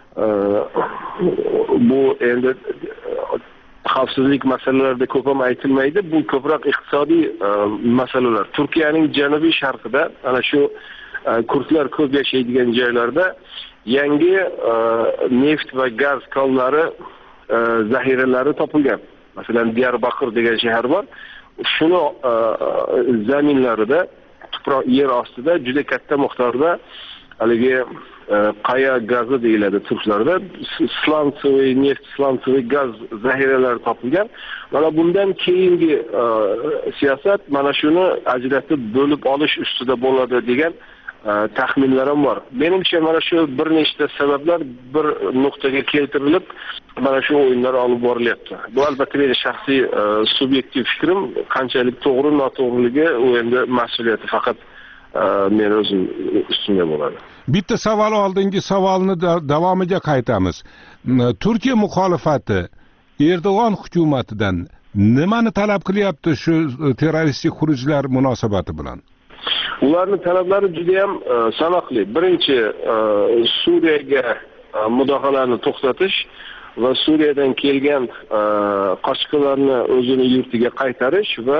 bu endi xavfsizlik masalalarida ko'p ham aytilmaydi. Bu ko'proq iqtisodiy masalalar. Turkiyaning janubiy sharqida ana shu kurdlar ko'p yashaydigan joylarda yangi neft va gaz konlari zaxiralari topilgan. Masalan, Diyarbakır degan shahar bor. Shuni zaminlarida, tuproq yer ostida juda katta miqdorda haligi qaya gazi deyiladi turklarda, slansoviy neft, slansoviy gaz zaxiralari topilgan. Mana bundan keyingi siyosat mana shuni ajratib bo'lib olish ustida bo'ladi degan taxminlar ham bor. Menimcha mana shu bir nechta sabablar bir nuqtaga keltirilib, mana shu o'yinlar olib borilyapti. Bu albatta mening shaxsiy subyektiv fikrim, qanchalik to'g'ri, noto'g'riligi u endi mas'uliyati faqat men o'zim ustimda bo'ladi. Bitta savol oldingi savolni davomiga qaytamiz. Turkiya muxolifati Erdo'g'on hukumatidan nimani talab qilyapti shu terroristik xurujlar munosabati bilan? Ularning talablari juda ham sanoqli. Birinchi, Suriyaga mudofaalarni to'xtatish va Suriyadan kelgan qochqinlarni o'zini yurtiga qaytarish va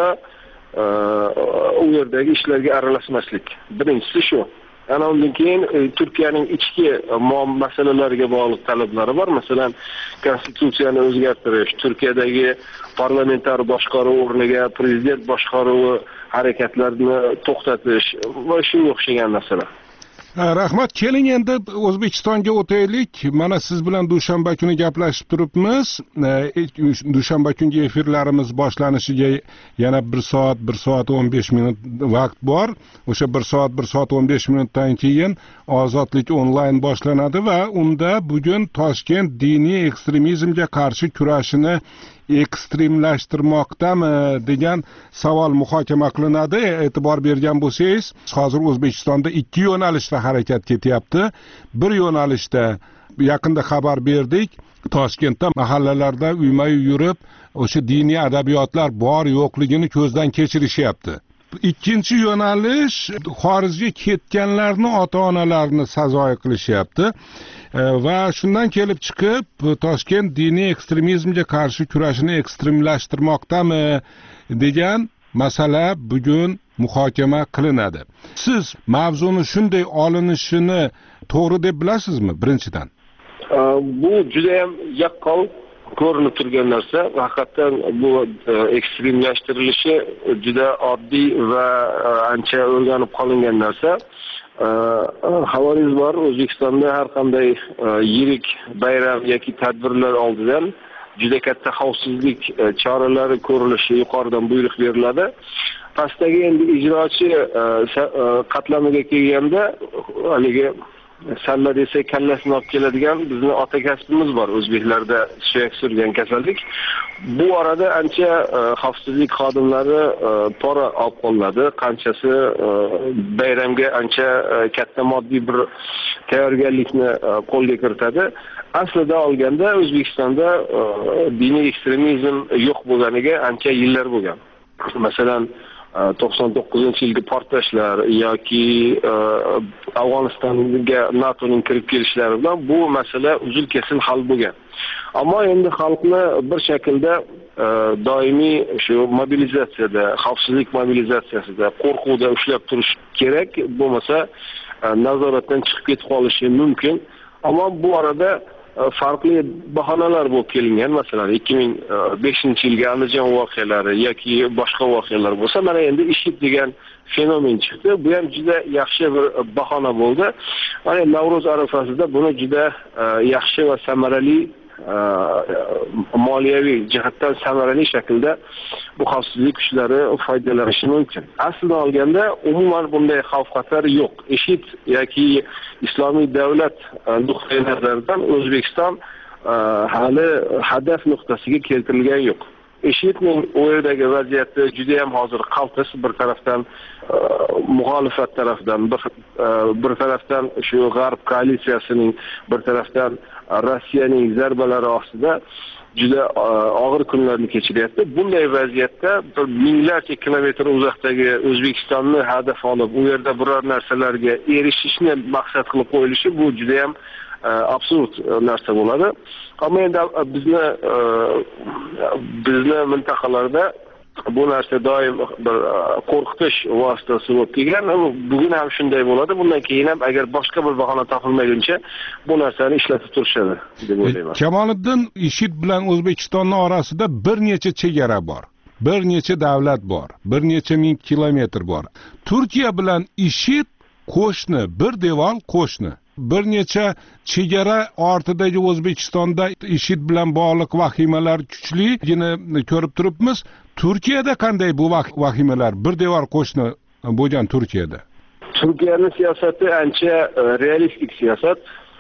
u yerdagi ishlarga aralashmaslik. Birinchisi shu. Ana undan keyin Turkiyaning ichki masalalariga bog'liq talablari bor. Masalan, konstitutsiyani o'zgartirish, Turkiyadagi parlamentar boshqaruv o'rniga prezident boshqaruvi harakatlarini to'xtatish va shunga o'xshagan narsalar. Rahmat, keling endi O'zbekistonga o'taylik. Mana siz bilan dushanba kuni gaplashib turibmiz. Dushanba kungi efirlarimiz boshlanishiga yana 1 soat 15 minut vaqt bor. O'sha 1 soat 15 minutdan keyin Ozodlik onlayn boshlanadi va unda bugun Toshkent diniy ekstremizmga qarshi kurashini ekstremlashtirmoqdami degan savol muhokama qilinadi. E'tibor bergan bo'lsangiz, hozir O'zbekistonda 2 yo'nalishda harakat ketyapti. Bir yo'nalishda yaqinda xabar berdik, Toshkentda mahallalarda uyma-uy yurib, o'sha diniy adabiyotlar bor yo'qligini ko'zdan kechirishyapti. Ikkinchi yo'nalish xorijga ketganlarni ota-onalarini sazoy qilishyapti. Va shundan kelib chiqib Toshkent diniy ekstremizmga qarshi kurashini ekstremlashtirmoqdami degan masala bugun muhokama qilinadi. Siz mavzuni shunday olinishini to'g'ri deb bilasizmi birinchidan? Bu juda ham yaqqol ko'rinib turgan narsa. Haqiqatan bu ekstremlashtirilishi juda oddiy va ancha o'rganib qolingan narsa. Xabaringiz bor, O'zbekistonda har qanday yirik bayram yoki tadbirlar oldidan juda katta xavfsizlik choralari ko'rilishi yuqoridan buyruq beriladi. Pastdagi endi ijrochi qatlamiga kelganda haligi salla desa kallasini olib keladigan bizni ota kasbimiz bor o'zbeklarda, suyak surgan kasallik. Bu orada ancha xavfsizlik xodimlari pora olib qo'yiladi. Qanchasi bayramga ancha katta moddiy bir tayyorgarlikni qo'lga kiritadi. Aslida olganda O'zbekistonda diniy ekstremizm yo'q bo'lganiga ancha yillar bo'lgan. Masalan, 99-yilgi portlashlar yoki Afg'onistonga NATOning kirib kelishlari bilan bu masala uzil-kesil hal bo'lgan. Ammo endi xalqni bir shaklda doimiy shu mobilizatsiyada, xavfsizlik mobilizatsiyasida, qo'rquvda ushlab turish kerak. Bo'lmasa nazoratdan chiqib ketib qolishi mumkin. Ammo bu orada farklı bahonalar bo'lib kelingan. Masalan, 2005-yilgi Andijon voqealari yoki boshqa voqealar bo'lsa, mana endi IShID degan fenomen chiqdi. Bu ham juda yaxshi bir bahona bo'ldi. Mana Navro'z arafasida buni juda yaxshi va samarali moliyaviy jihatdan samarali shaklda bu xavfsizlik kuchlari foydalanishi mumkin. Aslida olganda umuman bunday xavf xatar yo'q. IShID yoki Islomiy davlat nuqtai nazaridan O'zbekiston hali hadaf nuqtasiga keltirilgani yo'q. IShIDning u yerdagi vaziyati juda ham hozir qaltis. Bir tarafdan muxolifat tarafdan, bir tarafdan shu G'arb koalitsiyasining, bir tarafdan Rossiyaning zarbalari ostida juda og'ir kunlarni kechiryapti. Bunday vaziyatda minglarcha kilometr uzoqdagi O'zbekistonni hadaf olib, u yerda biror narsalarga erishishni maqsad qilib qo'yilishi bu juda ham absurd narsa bo'ladi. Ammo endi bizni mintaqalarda bu narsa doim bir qo'rqitish vositasi bo'lib kelgan. Bugun ham shunday bo'ladi. Bundan keyin ham agar boshqa bir bahona topilmaguncha bu narsani ishlatib turishadi deb o'ylayman. Kamoliddin, IShID bilan O'zbekistonning orasida bir necha chegara bor. Bir necha davlat bor. Bir necha ming kilometr bor. Turkiya bilan IShID qo'shni, bir devor qo'shni. Bir necha chegara ortidagi O'zbekistonda IShID bilan bog'liq vahimalar kuchligini ko'rib turibmiz. Turkiyada qanday bu vahimalar? Bir devor qo'shni bo'lgan Turkiyada. Turkiyaning siyosati ancha realistik siyosat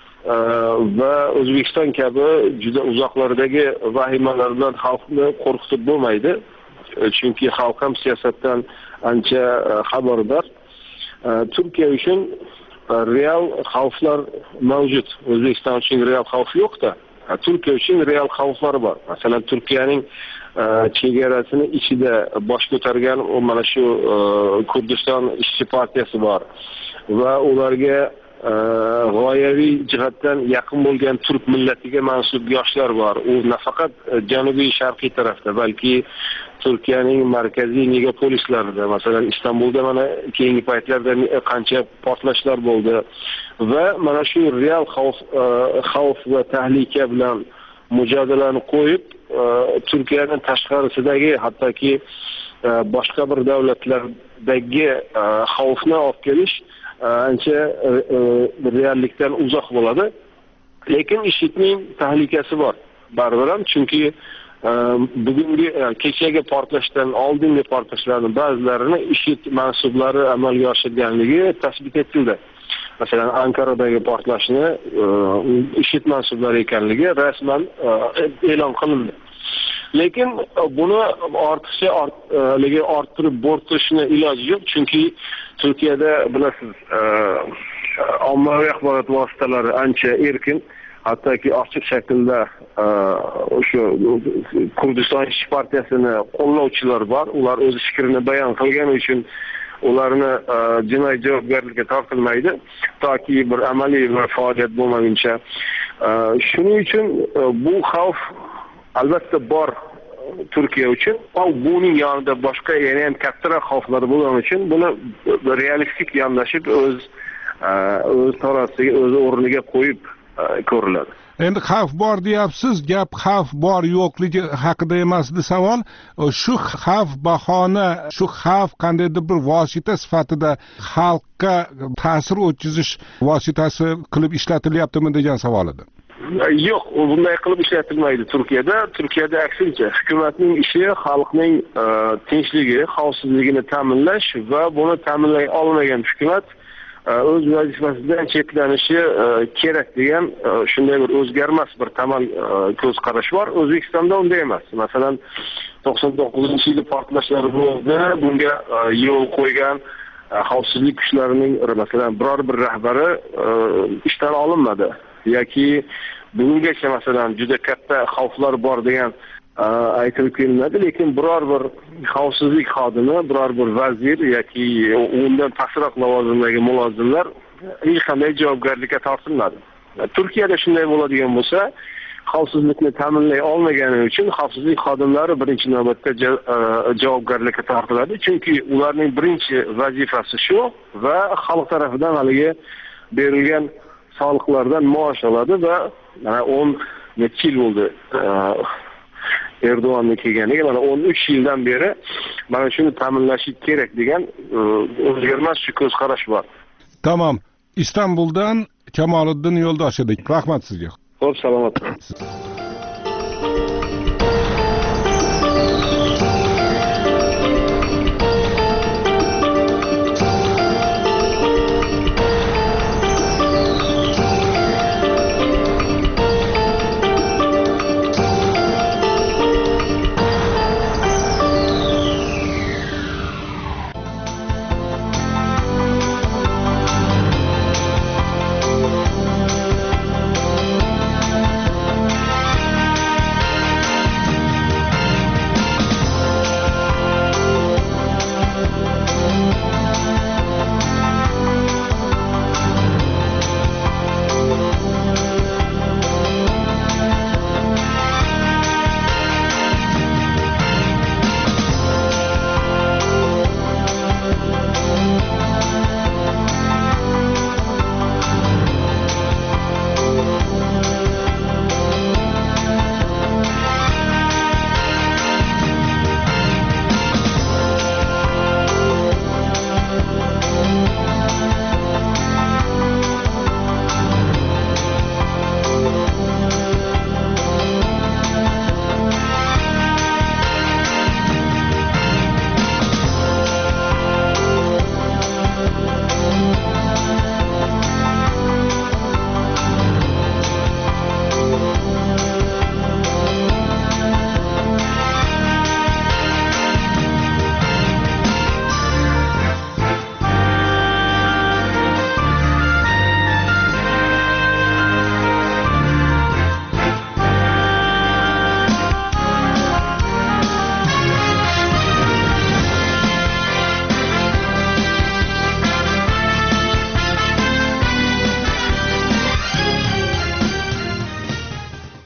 va O'zbekiston kabi juda uzoqlardagi vahimalar bilan xalqni qo'rqitib bo'lmaydi. Chunki xalq ham siyosatdan ancha xabardor. Turkiya uchun real xavflar mavjud. O'zbekiston uchun real xavf yo'q-da. Turkiya uchun real xavflar bor. Masalan, Turkiyaning chegarasini ichida bosh ko'targan mana shu Kurdiston ishchi partiyasi bor va ularga g'oyaviy jihatdan yaqin bo'lgan turk millatiga mansub yoshlar bor. U nafaqat janubiy sharqiy tarafda, balki Turkiyaning markaziy megapolislarida, masalan Istanbulda mana keyingi paytlarda qancha portlashlar bo'ldi va mana shu real xavf va tahlika bilan mujodalani qo'yib, Turkiyaning tashqarisidagi, hattoki boshqa bir davlatlardagi xavfni olib kelish ancha reallikdan uzoq bo'ladi. Lekin IShIDning tahlikasi bor. Baribir ham, chunki bugungi kechagi portlashdan oldingi portlashlarning ba'zilarini IShID mansublari amalga oshirganligi tasbit etildi. Masalan, Ankaradagi portlashni IShID mansublari ekanligi rasman e'lon qilindi. Lekin buni orttirib bo'rtishni iloji yo'q, chunki Turkiyada bilasiz, ommaviy axborot vositalari ancha erkin, hattoki ochiq shaklda o'sha Kurdiston ishchi partiyasini qo'llovchilar bor. Ular o'z fikrini bayon qilgani uchun ularni jinoiy javobgarlikka tortilmaydi, toki bir amaliy bir faoliyat bo'lmaguncha. Shuning uchun bu xavf albatta bor Turkiya uchun, buning yonida boshqa yana ham kattaroq xavflar bo'lgani uchun buni realistik yondashib o'z tarafsiga, o'z o'rniga qo'yib ko'riladi. Endi xavf bor deyapsiz, gap xavf bor yo'qligi haqida emasdi savol. Shu xavf bahona, shu xavf qandaydir bir vosita sifatida xalqqa ta'sir o'tkazish vositasi qilib ishlatilyaptimi degan savol edi. Yo'q, bunday qilib ishlatilmaydi Turkiyada. Turkiyada aksincha, hukumatning ishi xalqning tinchligi, xavfsizligini ta'minlash va buni ta'minlay olmagan hukumat o'z vazifasidan chetlanishi kerak degan shunday bir o'zgarmas bir tamal ko'z qarash bor. O'zbekistonda unday emas. Masalan, 99-yil portlashlar bo'ldi. Bunga yo'l qo'ygan xavfsizlik kuchlarining masalan biror bir rahbari ishdan olinmadi yoki bugungacha masalan juda katta xavflar bor degan aytilib kelinadi, lekin biror bir xavfsizlik xodimi, biror bir vazir yoki undan pastroq lavozimdagi mulozimlar hech qanday javobgarlikka tortilmadi. Turkiyada shunday bo'ladigan bo'lsa, xavfsizlikni ta'minlay olmagani uchun xavfsizlik xodimlari birinchi navbatda javobgarlikka tortiladi, chunki ularning birinchi vazifasi shu va xalq tarafidan haligi berilgan soliqlardan maosh oladi va 10 necha yil bo'ldi Erdo'g'anning kelganiga, mana 13 yildan beri mana shuni ta'minlashi kerak degan o'zgarmas shu ko'z qarash bor. Tamam. Istanbuldan Kamoliddin Yo'ldoshev. Rahmat sizga. Xo'p, salomat bo'ling.